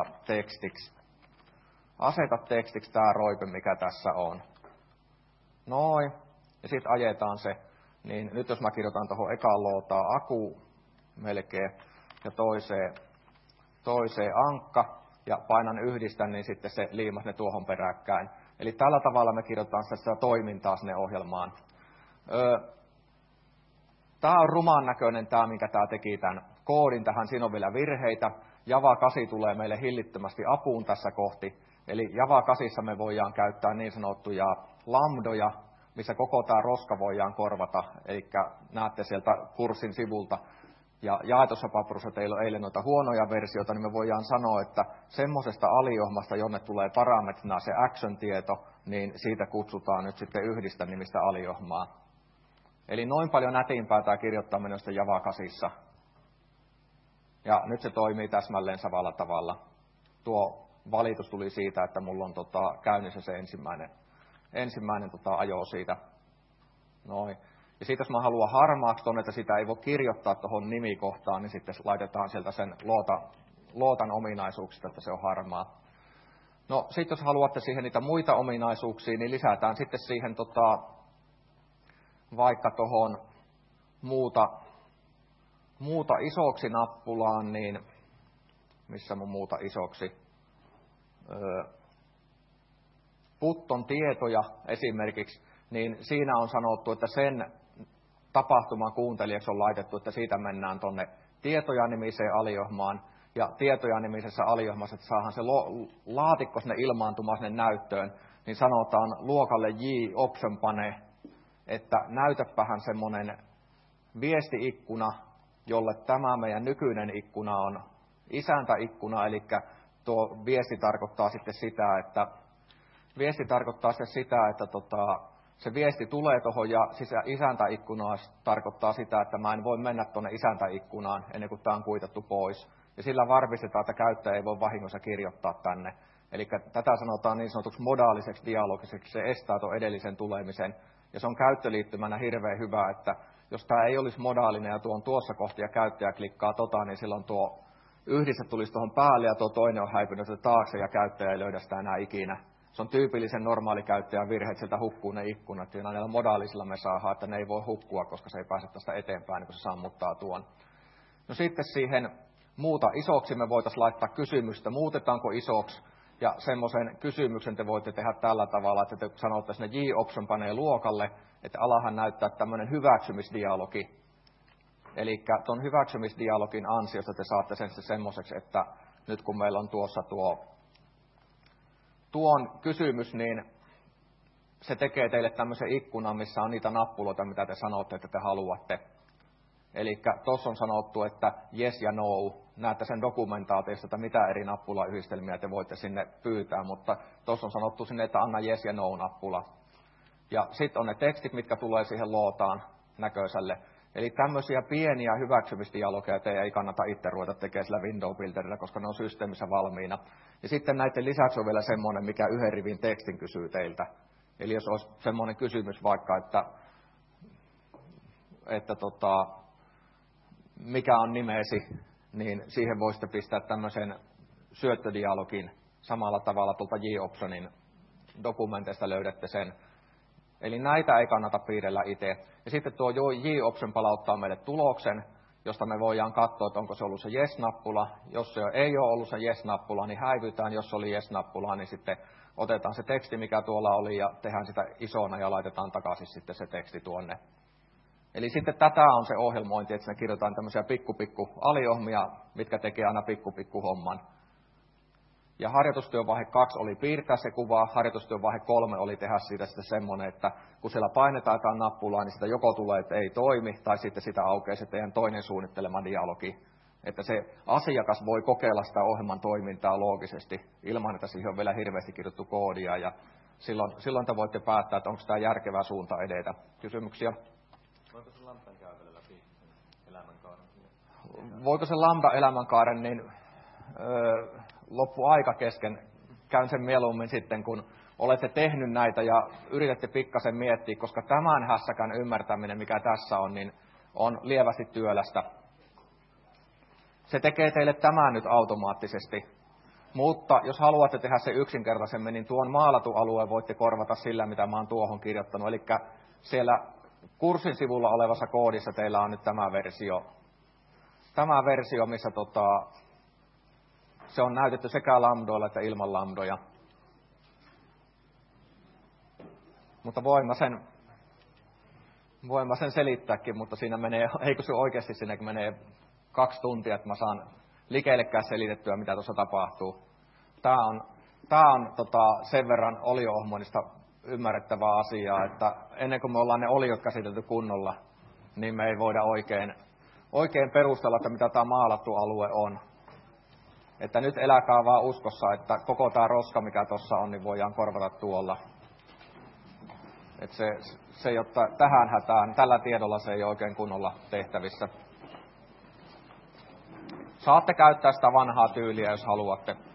tekstiksi tämä roipe, mikä tässä on. Noin, ja sitten ajetaan se, niin nyt jos mä kirjoitan tuohon ekaan lootaan aku melkein ja toiseen ankka ja painan yhdistän, niin sitten se liimas ne tuohon peräkkäin. Eli tällä tavalla me kirjoitetaan sitä toimintaa sinne ohjelmaan. Tämä on ruman näköinen tämä, minkä tämä teki tämän koodin tähän. Siinä on vielä virheitä. Java 8 tulee meille hillittömästi apuun tässä kohti. Eli Java 8 me voidaan käyttää niin sanottuja lambdoja, missä koko tämä roska voidaan korvata. Eli näette sieltä kurssin sivulta. Ja jaetussa paperussa teillä on eilen noita huonoja versioita, niin me voidaan sanoa, että semmoisesta aliohmasta, jonne tulee parametrina se action-tieto, niin siitä kutsutaan nyt sitten yhdistä nimistä aliohmaa. Eli noin paljon nätimpää tämä kirjoittaminen on Java 8. Ja nyt se toimii täsmälleen samalla tavalla. Tuo valitus tuli siitä, että mulla on käynnissä se ensimmäinen ajo siitä. Noin. Ja sitten jos mä haluan harmaaksi tuonne, että sitä ei voi kirjoittaa tuohon nimikohtaan, niin sitten laitetaan sieltä sen lootan ominaisuuksista, että se on harmaa. No sitten jos haluatte siihen niitä muita ominaisuuksia, niin lisätään sitten siihen vaikka tuohon muuta isoksi nappulaan, niin missä mun muuta isoksi? Putton tietoja esimerkiksi, niin siinä on sanottu, että sen tapahtuman kuuntelijaksi on laitettu, että siitä mennään tuonne tietoja-nimiseen aliohmaan, ja tietoja-nimisessä aliohmassa, että saadaan se laatikko sinne ilmaantumaan sinne näyttöön, niin sanotaan luokalle J-option-pane, että näytäpähän semmoinen viestiikkuna, jolle tämä meidän nykyinen ikkuna on isäntäikkuna, eli tuo viesti tarkoittaa sitten sitä, että se viesti tulee tuohon ja isäntäikkunaan tarkoittaa sitä, että mä en voi mennä tuonne isäntäikkunaan ennen kuin tämä on kuitattu pois. Ja sillä varmistetaan, että käyttäjä ei voi vahingossa kirjoittaa tänne. Eli tätä sanotaan niin sanotuksi modaaliseksi dialogiseksi, se estää tuon edellisen tulemisen. Ja se on käyttöliittymänä hirveän hyvä, että jos tämä ei olisi modaalinen ja tuo on tuossa kohti ja käyttäjä klikkaa niin silloin tuo yhdistä tulisi tuohon päälle ja tuo toinen on häipynyt taakse ja käyttäjä ei löydä sitä enää ikinä. Se on tyypillisen normaali käyttäjän virhe, että sieltä hukkuu ne ikkunat. Ja näillä modaalisilla me saadaan, että ne ei voi hukkua, koska se ei pääse tästä eteenpäin, niin kun se sammuttaa tuon. No sitten siihen muuta isoksi me voitaisiin laittaa kysymystä, muutetaanko isoksi. Ja semmoisen kysymyksen te voitte tehdä tällä tavalla, että te sanotte sinne J-option panee luokalle, että alahan näyttää tämmöinen hyväksymisdialogi. Eli tuon hyväksymisdialogin ansiosta te saatte sen semmoiseksi, että nyt kun meillä on tuossa tuon kysymys, niin se tekee teille tämmöisen ikkunan, missä on niitä nappuloita, mitä te sanotte, että te haluatte. Eli tuossa on sanottu, että yes ja no. Näette sen dokumentaatiosta, että mitä eri nappulayhdistelmiä te voitte sinne pyytää, mutta tuossa on sanottu sinne, että anna yes ja no-nappula. Ja sitten on ne tekstit, mitkä tulee siihen lootaan näköiselle. Eli tämmöisiä pieniä hyväksymisdialogeja teidän ei kannata itse ruveta tekemään sillä window builderilla, koska ne on systeemissä valmiina. Ja sitten näiden lisäksi on vielä semmoinen, mikä yhden rivin tekstin kysyy teiltä. Eli jos olisi semmoinen kysymys vaikka, että mikä on nimesi, niin siihen voisitte pistää tämmöisen syöttödialogin samalla tavalla tuolta J-optionin dokumenteista löydätte sen. Eli näitä ei kannata piirrellä itse. Ja sitten tuo J-option palauttaa meille tuloksen, josta me voidaan katsoa, että onko se ollut se yes-nappula. Jos se ei ole ollut se yes-nappula, niin häivytään. Jos se oli yes-nappula, niin sitten otetaan se teksti, mikä tuolla oli, ja tehdään sitä isona ja laitetaan takaisin sitten se teksti tuonne. Eli sitten tätä on se ohjelmointi, että siinä kirjoitetaan tämmöisiä pikku aliohmia, mitkä tekee aina pikku homman. Ja harjoitustyövaihe 2 oli piirtää se kuva, harjoitustyövaihe 3 oli tehdä siitä sitten semmoinen, että kun siellä painetaan jotain nappulaa, niin sitä joko tulee, että ei toimi, tai sitten sitä aukeaa se teidän toinen suunnittelema dialogi. Että se asiakas voi kokeilla sitä ohjelman toimintaa loogisesti, ilman että siihen on vielä hirveästi kirjoittu koodia, ja silloin te voitte päättää, että onko tämä järkevä suunta edetä. Kysymyksiä? Voiko se lambda käydä läpi elämänkaaren? Voiko se lambda elämänkaaren, niin loppu aika kesken. Käyn sen mieluummin sitten, kun olette tehnyt näitä ja yritätte pikkasen miettiä, koska tämän hässäkän ymmärtäminen, mikä tässä on, niin on lievästi työlästä. Se tekee teille tämän nyt automaattisesti. Mutta jos haluatte tehdä se yksinkertaisemmin, niin tuon maalatun alueen voitte korvata sillä, mitä mä oon tuohon kirjoittanut. Eli siellä kurssin sivulla olevassa koodissa teillä on nyt tämä versio, missä se on näytetty sekä lambdoilla että ilman lambdoja. Mutta voin mä sen Voin mä sen selittääkin, mutta siinä menee, eikö se oikeasti siinä menee 2 tuntia, että mä saan likellekään selitettyä, mitä tuossa tapahtuu. Tää on sen verran olio-ohmoinista ymmärrettävää asiaa, että ennen kuin me ollaan ne oliot käsitelty kunnolla, niin me ei voida oikein perustella, että mitä tämä maalattu alue on. Että nyt eläkää vaan uskossa, että koko tämä roska, mikä tuossa on, niin voidaan korvata tuolla. Että se, jotta tähän hätään, tällä tiedolla se ei oikein kunnolla tehtävissä. Saatte käyttää sitä vanhaa tyyliä, jos haluatte.